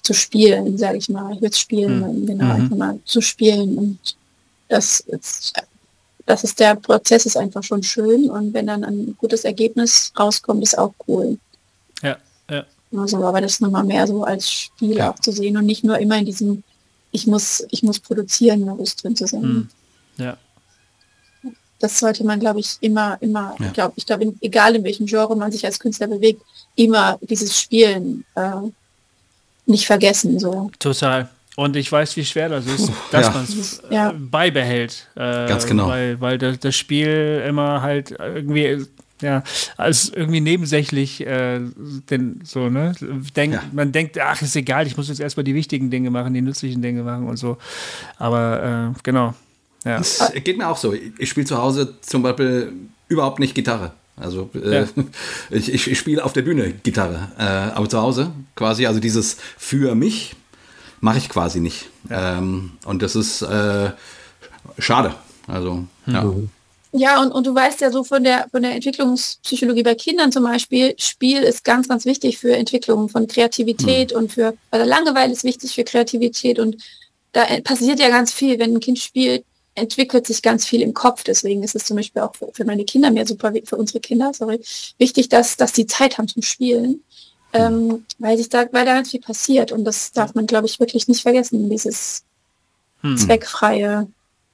zu spielen, sage ich mal. Ich würde spielen, genau, einfach mal zu spielen. Und das ist der Prozess ist einfach schon schön. Und wenn dann ein gutes Ergebnis rauskommt, ist auch cool. Ja, ja. Also, aber das nochmal mehr so als Spiel auch zu sehen und nicht nur immer in diesem ich muss produzieren, Modus drin zu sein. Ja. Das sollte man, glaube ich, immer, ich glaube, egal in welchem Genre man sich als Künstler bewegt, immer dieses Spielen nicht vergessen. So. Total. Und ich weiß, wie schwer das ist, dass man es beibehält. Ganz genau. Weil das Spiel immer halt irgendwie, als irgendwie nebensächlich so, ne? Man denkt, ach, ist egal, ich muss jetzt erstmal die wichtigen Dinge machen, die nützlichen Dinge machen und so. Aber genau. Ja. Es geht mir auch so. Ich spiele zu Hause zum Beispiel überhaupt nicht Gitarre. Also ich spiele auf der Bühne Gitarre, aber zu Hause quasi, also dieses für mich mache ich quasi nicht. Ja. Und das ist schade. Also, ja. Ja, und du weißt ja so von der Entwicklungspsychologie bei Kindern zum Beispiel, Spiel ist ganz, ganz wichtig für Entwicklung von Kreativität und also Langeweile ist wichtig für Kreativität und da passiert ja ganz viel, wenn ein Kind spielt, entwickelt sich ganz viel im Kopf. Deswegen ist es zum Beispiel auch für meine Kinder für unsere Kinder, wichtig, dass die Zeit haben zum Spielen, weil da ganz viel passiert und das darf man, glaube ich, wirklich nicht vergessen, dieses zweckfreie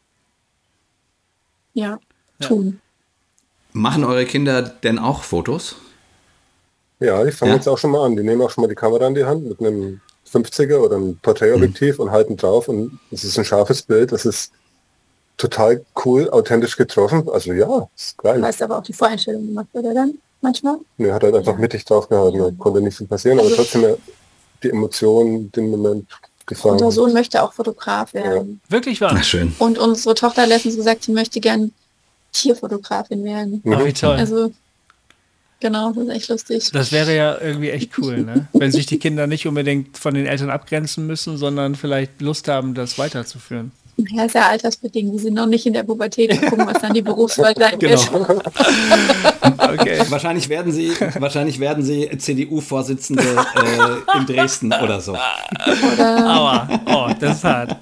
tun. Machen eure Kinder denn auch Fotos? Ja, die fangen jetzt auch schon mal an. Die nehmen auch schon mal die Kamera in die Hand mit einem 50er oder einem Porträtobjektiv und halten drauf und es ist ein scharfes Bild. Das ist total cool, authentisch getroffen. Also ja, ist geil. Du hast aber auch die Voreinstellung gemacht, oder dann manchmal? Ne, hat halt einfach mittig drauf gehalten. Da konnte nicht viel passieren, aber trotzdem die Emotionen, den Moment gefangen. Unser Sohn möchte auch Fotograf werden. Ja. Wirklich wahr? Ach, schön. Und unsere Tochter hat letztens gesagt, sie möchte gern Tierfotografin werden. Ach, wie toll. Also, genau, das ist echt lustig. Das wäre ja irgendwie echt cool, ne? Wenn sich die Kinder nicht unbedingt von den Eltern abgrenzen müssen, sondern vielleicht Lust haben, das weiterzuführen. Ja, ist ja altersbedingt. Die sind noch nicht in der Pubertät und gucken, was dann die Berufswahl sein wird. Okay. Wahrscheinlich werden sie CDU-Vorsitzende in Dresden oder so. Aua, das ist hart.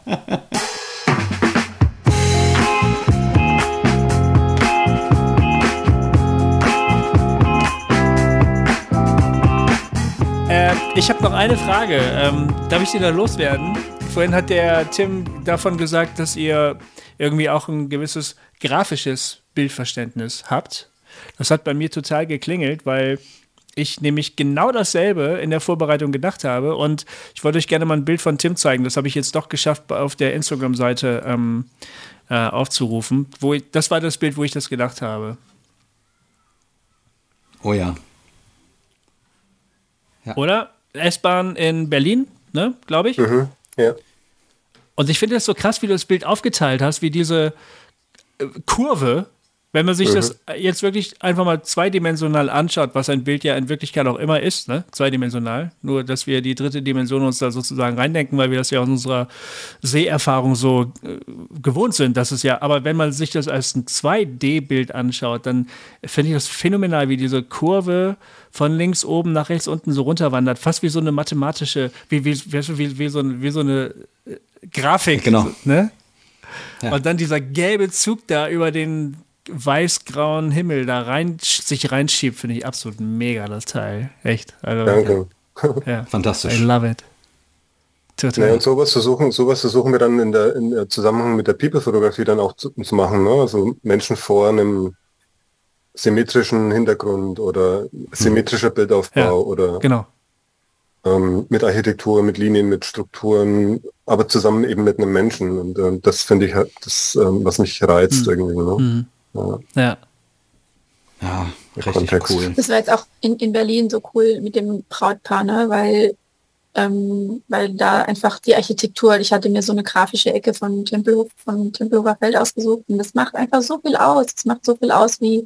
Ich habe noch eine Frage. Darf ich die da loswerden? Vorhin hat der Tim davon gesagt, dass ihr irgendwie auch ein gewisses grafisches Bildverständnis habt. Das hat bei mir total geklingelt, weil ich nämlich genau dasselbe in der Vorbereitung gedacht habe. Und ich wollte euch gerne mal ein Bild von Tim zeigen. Das habe ich jetzt doch geschafft, auf der Instagram-Seite aufzurufen. Das war das Bild, wo ich das gedacht habe. Oh ja. Oder? S-Bahn in Berlin, ne, glaube ich. Ja. Und ich finde das so krass, wie du das Bild aufgeteilt hast, wie diese Kurve, wenn man sich das jetzt wirklich einfach mal zweidimensional anschaut, was ein Bild ja in Wirklichkeit auch immer ist, ne? Zweidimensional. Nur, dass wir die dritte Dimension uns da sozusagen reindenken, weil wir das ja aus unserer Seherfahrung so gewohnt sind. Das ist ja, aber wenn man sich das als ein 2D-Bild anschaut, dann finde ich das phänomenal, wie diese Kurve von links oben nach rechts unten so runterwandert. Fast wie so eine mathematische, wie so eine Grafik. Genau. Ne? Ja. Und dann dieser gelbe Zug da über den weiß-grauen Himmel da sich reinschiebt, finde ich absolut mega, das Teil. Echt. Also, Danke. Ja. Fantastisch. I love it. Total. Ja, und sowas versuchen wir dann in Zusammenhang mit der People-Fotografie dann auch zu machen. Ne? Also Menschen vor einem symmetrischen Hintergrund oder symmetrischer Bildaufbau oder genau. Mit Architektur, mit Linien, mit Strukturen, aber zusammen eben mit einem Menschen. Und das finde ich halt das, was mich reizt irgendwie. Ne? Ja. Ja, richtig Kontext. Cool. Das war jetzt auch in Berlin so cool mit dem Brautpaar, ne? Weil da einfach die Architektur, ich hatte mir so eine grafische Ecke von Tempelhofer Feld ausgesucht und das macht einfach so viel aus. Es macht so viel aus, wie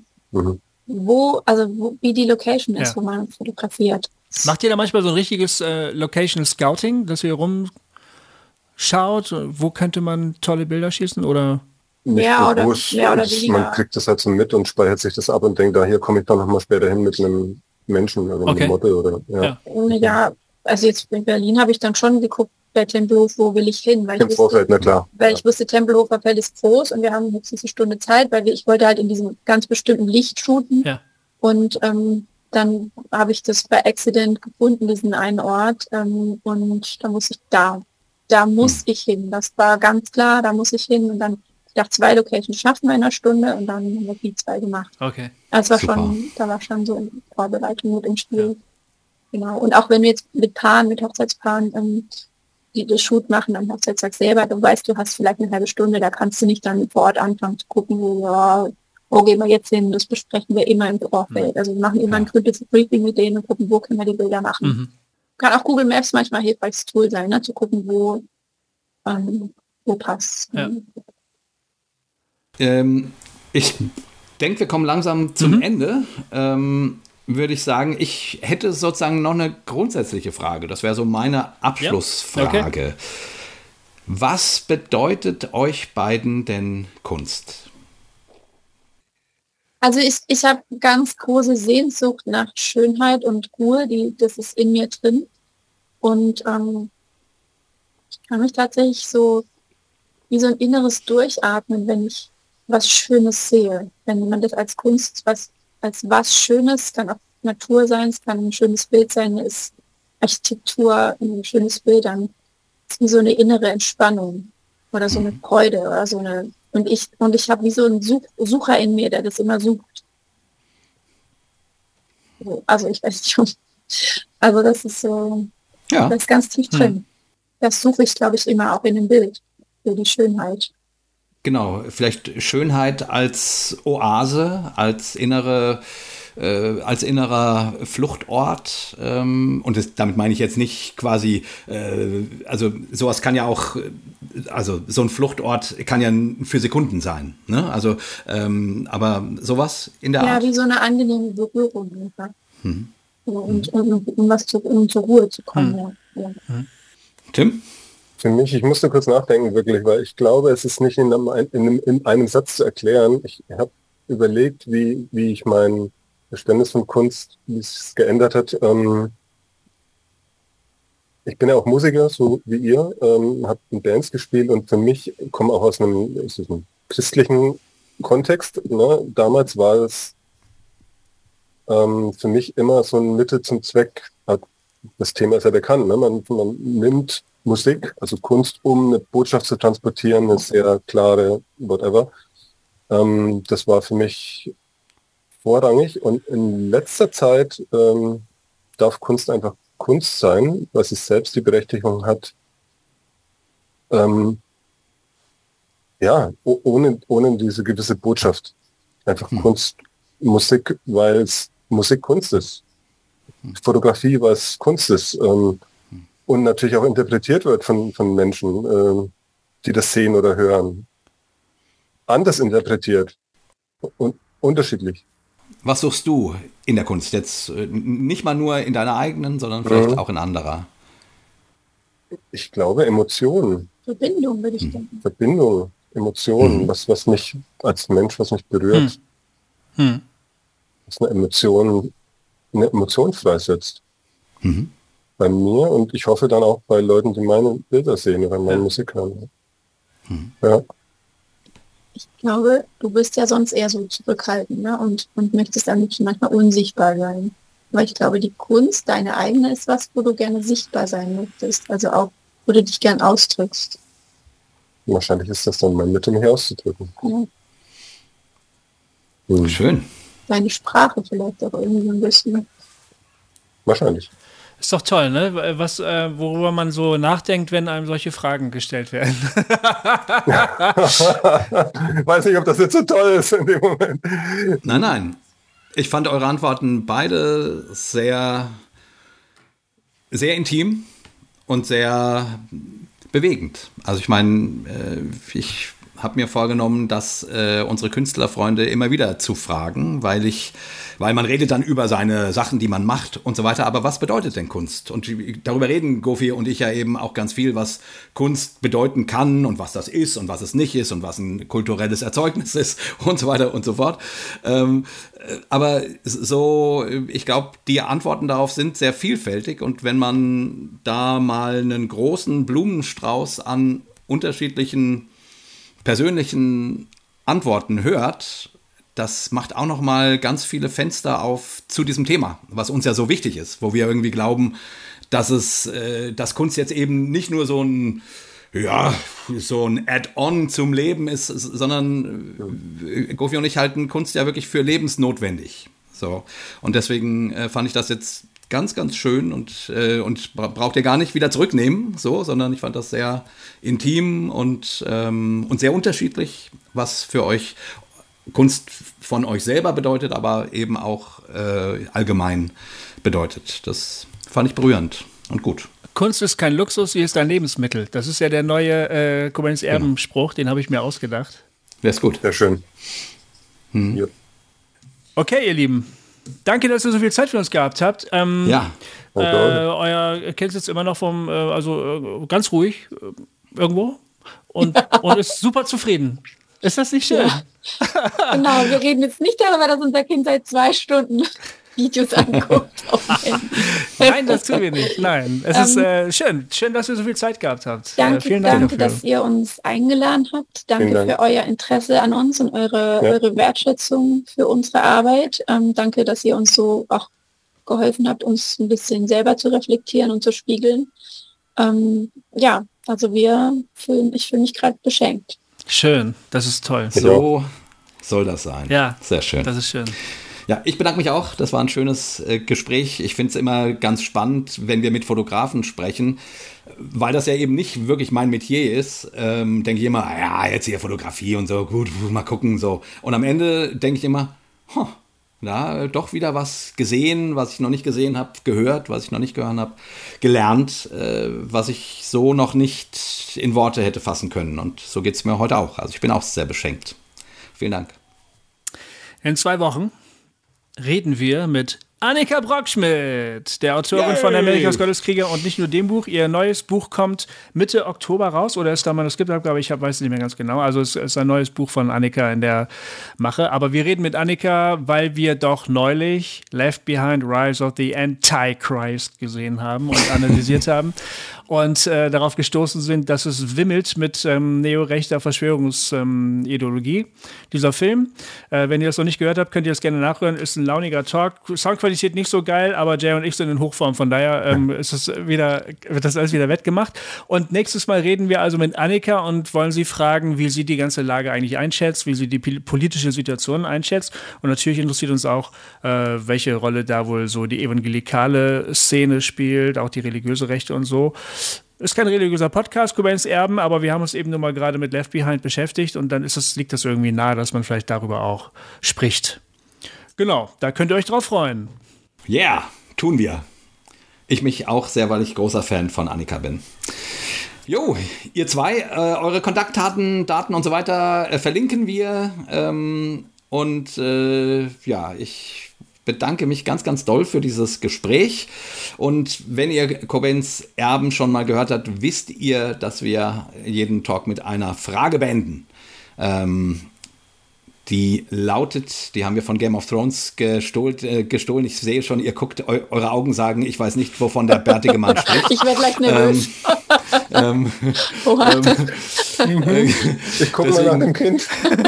wie die Location ist, wo man fotografiert. Macht ihr da manchmal so ein richtiges Location Scouting, dass ihr rumschaut? Wo könnte man tolle Bilder schießen? Oder? Nicht bewusst. Mehr oder weniger. Man kriegt das halt so mit und speichert sich das ab und denkt, hier komme ich dann nochmal später hin mit einem Menschen oder einem Model. Oder, also jetzt in Berlin habe ich dann schon geguckt, bei Tempelhof, wo will ich hin? Weil Im Vorfeld, na klar. Weil ich wusste, Tempelhofer Feld ist groß und wir haben höchstens eine Stunde Zeit, weil ich wollte halt in diesem ganz bestimmten Licht shooten. Ja. Und dann habe ich das bei Accident gefunden, diesen einen Ort. Und da muss ich hin. Das war ganz klar, da muss ich hin. Und dann, ich dachte, 2 Locations schaffen wir in einer Stunde und dann haben wir die 2 gemacht. Okay. Also da war schon so eine Vorbereitung mit im Spiel. Ja. Genau. Und auch wenn wir jetzt mit Hochzeitspaaren, die das Shoot machen am Hochzeitstag selber, du weißt, du hast vielleicht eine halbe Stunde, da kannst du nicht dann vor Ort anfangen zu gucken, wo gehen wir jetzt hin, das besprechen wir immer im Vorfeld. Also wir machen immer ein kritisches Briefing mit denen und gucken, wo können wir die Bilder machen. Kann auch Google Maps manchmal ein hilfreiches Tool sein, ne, zu gucken, wo passt. Ja. Ich denke, wir kommen langsam zum Ende. Würde ich sagen, ich hätte sozusagen noch eine grundsätzliche Frage. Das wäre so meine Abschlussfrage. Ja. Okay. Was bedeutet euch beiden denn Kunst? Also ich habe ganz große Sehnsucht nach Schönheit und Ruhe, das ist in mir drin. Und ich kann mich tatsächlich so wie so ein inneres Durchatmen, wenn ich was Schönes sehe. Wenn man das als Kunst als was Schönes, kann auch Natur sein, es kann ein schönes Bild sein, ist Architektur ein schönes Bild, dann ist wie so eine innere Entspannung oder so eine Freude oder so eine, und ich habe wie so einen Sucher in mir, der das immer sucht. Also ich weiß nicht, also das ist so, das ist ganz tief drin. Das suche ich, glaube ich, immer auch in dem Bild, für die Schönheit. Genau, vielleicht Schönheit als Oase, als innerer Fluchtort. Und damit meine ich jetzt nicht quasi, also sowas kann ja auch, also so ein Fluchtort kann ja für Sekunden sein. Ne? Also, aber sowas in der Art. Ja, wie so eine angenehme Berührung. Um zur Ruhe zu kommen. Ja. Tim? Für mich, ich musste kurz nachdenken, wirklich, weil ich glaube, es ist nicht in einem Satz zu erklären. Ich habe überlegt, wie ich mein Verständnis von Kunst, wie es geändert hat. Ich bin ja auch Musiker, so wie ihr, habe in Bands gespielt und für mich komme auch aus einem christlichen Kontext. Ne? Damals war es für mich immer so ein Mittel zum Zweck. Das Thema ist ja bekannt. Ne? Man nimmt Musik, also Kunst, um eine Botschaft zu transportieren, eine sehr klare whatever. Das war für mich vorrangig und in letzter Zeit darf Kunst einfach Kunst sein, weil sie selbst die Berechtigung hat, ohne diese gewisse Botschaft. Einfach Kunst, Musik, weil es Musik Kunst ist. Fotografie, weil es Kunst ist. Und natürlich auch interpretiert wird von Menschen, die das sehen oder hören. Anders interpretiert und unterschiedlich. Was suchst du in der Kunst jetzt? Nicht mal nur in deiner eigenen, sondern vielleicht auch in anderer. Ich glaube Emotionen. Verbindung, würde ich denken. Verbindung, Emotionen, was mich als Mensch, was mich berührt. Was eine Emotion freisetzt. Bei mir und ich hoffe dann auch bei Leuten, die meine Bilder sehen oder meine Musik hören. Ja. Ich glaube, du bist ja sonst eher so zurückhaltend, ne? und möchtest dann manchmal unsichtbar sein. Weil ich glaube, die Kunst, deine eigene, ist was, wo du gerne sichtbar sein möchtest. Also auch, wo du dich gern ausdrückst. Wahrscheinlich ist das dann mein Mittel, mich auszudrücken. Ja. Schön. Deine Sprache vielleicht auch irgendwie ein bisschen. Wahrscheinlich. Ist doch toll, ne? Worüber man so nachdenkt, wenn einem solche Fragen gestellt werden. Weiß nicht, ob das jetzt so toll ist in dem Moment. Nein. Ich fand eure Antworten beide sehr, sehr intim und sehr bewegend. Also ich meine, ich habe mir vorgenommen, dass unsere Künstlerfreunde immer wieder zu fragen, weil man redet dann über seine Sachen, die man macht und so weiter. Aber was bedeutet denn Kunst? Und darüber reden Gofi und ich ja eben auch ganz viel, was Kunst bedeuten kann und was das ist und was es nicht ist und was ein kulturelles Erzeugnis ist und so weiter und so fort. Aber so, ich glaube, die Antworten darauf sind sehr vielfältig. Und wenn man da mal einen großen Blumenstrauß an unterschiedlichen persönlichen Antworten hört, das macht auch noch mal ganz viele Fenster auf zu diesem Thema, was uns ja so wichtig ist, wo wir irgendwie glauben, dass Kunst jetzt eben nicht nur so ein Add-on zum Leben ist, sondern Gofi und ich halten Kunst ja wirklich für lebensnotwendig. So. Und deswegen fand ich das jetzt ganz, ganz schön und braucht ihr gar nicht wieder zurücknehmen, so, sondern ich fand das sehr intim und sehr unterschiedlich, was für euch Kunst von euch selber bedeutet, aber eben auch allgemein bedeutet. Das fand ich berührend und gut. Kunst ist kein Luxus, sie ist ein Lebensmittel. Das ist ja der neue Koblenz Erben-Spruch, den habe ich mir ausgedacht. Der ist gut. Sehr schön. Ja. Okay, ihr Lieben. Danke, dass ihr so viel Zeit für uns gehabt habt. Euer Kind sitzt immer noch ganz ruhig irgendwo und ist super zufrieden. Ist das nicht schön? Ja. Genau, wir reden jetzt nicht darüber, dass unser Kind seit 2 Stunden Videos anguckt. Nein, das tun wir nicht. Nein, es ist schön. Schön, dass ihr so viel Zeit gehabt habt. Danke, danke, dass ihr uns eingeladen habt. Danke für euer Interesse an uns und eure Wertschätzung für unsere Arbeit. Danke, dass ihr uns so auch geholfen habt, uns ein bisschen selber zu reflektieren und zu spiegeln. Ich fühle mich gerade beschenkt. Schön, das ist toll. So soll das sein. Ja, sehr schön. Das ist schön. Ja, ich bedanke mich auch. Das war ein schönes Gespräch. Ich finde es immer ganz spannend, wenn wir mit Fotografen sprechen, weil das ja eben nicht wirklich mein Metier ist. Denke ich immer, ja, jetzt hier Fotografie und so, gut, mal gucken, so. Und am Ende denke ich immer, doch wieder was gesehen, was ich noch nicht gesehen habe, gehört, was ich noch nicht gehört habe, gelernt, was ich so noch nicht in Worte hätte fassen können. Und so geht es mir heute auch. Also ich bin auch sehr beschenkt. Vielen Dank. In 2 Wochen reden wir mit Annika Brockschmidt, der Autorin von Amerikas Gotteskrieger und nicht nur dem Buch. Ihr neues Buch kommt Mitte Oktober raus oder ist da Manuskriptabgabe? Ich weiß es nicht mehr ganz genau. Also es ist ein neues Buch von Annika in der Mache. Aber wir reden mit Annika, weil wir doch neulich Left Behind Rise of the Antichrist gesehen haben und analysiert haben. Und darauf gestoßen sind, dass es wimmelt mit neorechter Verschwörungsideologie. Dieser Film, wenn ihr das noch nicht gehört habt, könnt ihr das gerne nachhören, ist ein launiger Talk. Soundqualität nicht so geil, aber Jay und ich sind in Hochform, von daher wird das alles wieder wettgemacht. Und nächstes Mal reden wir also mit Annika und wollen sie fragen, wie sie die ganze Lage eigentlich einschätzt, wie sie die politische Situation einschätzt. Und natürlich interessiert uns auch, welche Rolle da wohl so die evangelikale Szene spielt, auch die religiöse Rechte und so. Ist kein religiöser Podcast, Koblenz Erben, aber wir haben uns eben nur mal gerade mit Left Behind beschäftigt und dann liegt das irgendwie nahe, dass man vielleicht darüber auch spricht. Genau, da könnt ihr euch drauf freuen. Ja, tun wir. Ich mich auch sehr, weil ich großer Fan von Annika bin. Jo, ihr zwei, eure Kontaktdaten, Daten und so weiter verlinken wir. Ich bedanke mich ganz, ganz doll für dieses Gespräch. Und wenn ihr Koblenz Erben schon mal gehört habt, wisst ihr, dass wir jeden Talk mit einer Frage beenden. Die lautet, die haben wir von Game of Thrones gestohlen. Ich sehe schon, ihr guckt, eure Augen sagen, ich weiß nicht, wovon der bärtige Mann spricht. Ich werde gleich nervös. Ich gucke mal nach dem Kind.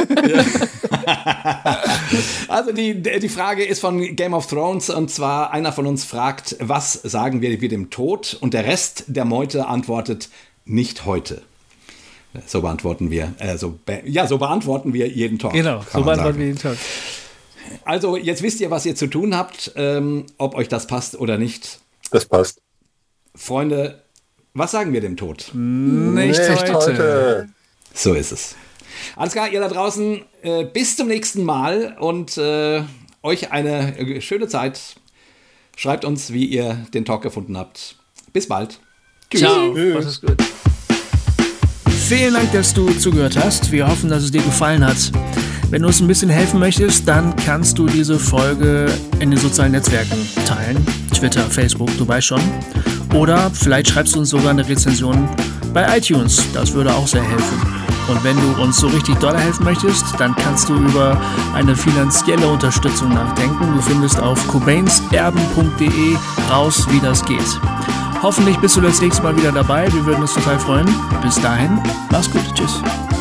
Also die Frage ist von Game of Thrones und zwar einer von uns fragt, was sagen wir dem Tod? Und der Rest der Meute antwortet, nicht heute. So beantworten wir, so beantworten wir jeden Talk. Genau, so beantworten wir jeden Talk. Also jetzt wisst ihr, was ihr zu tun habt, ob euch das passt oder nicht. Das passt. Freunde, was sagen wir dem Tod? Nicht heute. So ist es. Alles klar, ihr da draußen, bis zum nächsten Mal und euch eine schöne Zeit. Schreibt uns, wie ihr den Talk gefunden habt. Bis bald. Tschüss. Ciao. Das ist gut. Vielen Dank, dass du zugehört hast. Wir hoffen, dass es dir gefallen hat. Wenn du uns ein bisschen helfen möchtest, dann kannst du diese Folge in den sozialen Netzwerken teilen. Twitter, Facebook, du weißt schon. Oder vielleicht schreibst du uns sogar eine Rezension bei iTunes. Das würde auch sehr helfen. Und wenn du uns so richtig doll helfen möchtest, dann kannst du über eine finanzielle Unterstützung nachdenken. Du findest auf cobainserben.de raus, wie das geht. Hoffentlich bist du das nächste Mal wieder dabei. Wir würden uns total freuen. Bis dahin, mach's gut. Tschüss.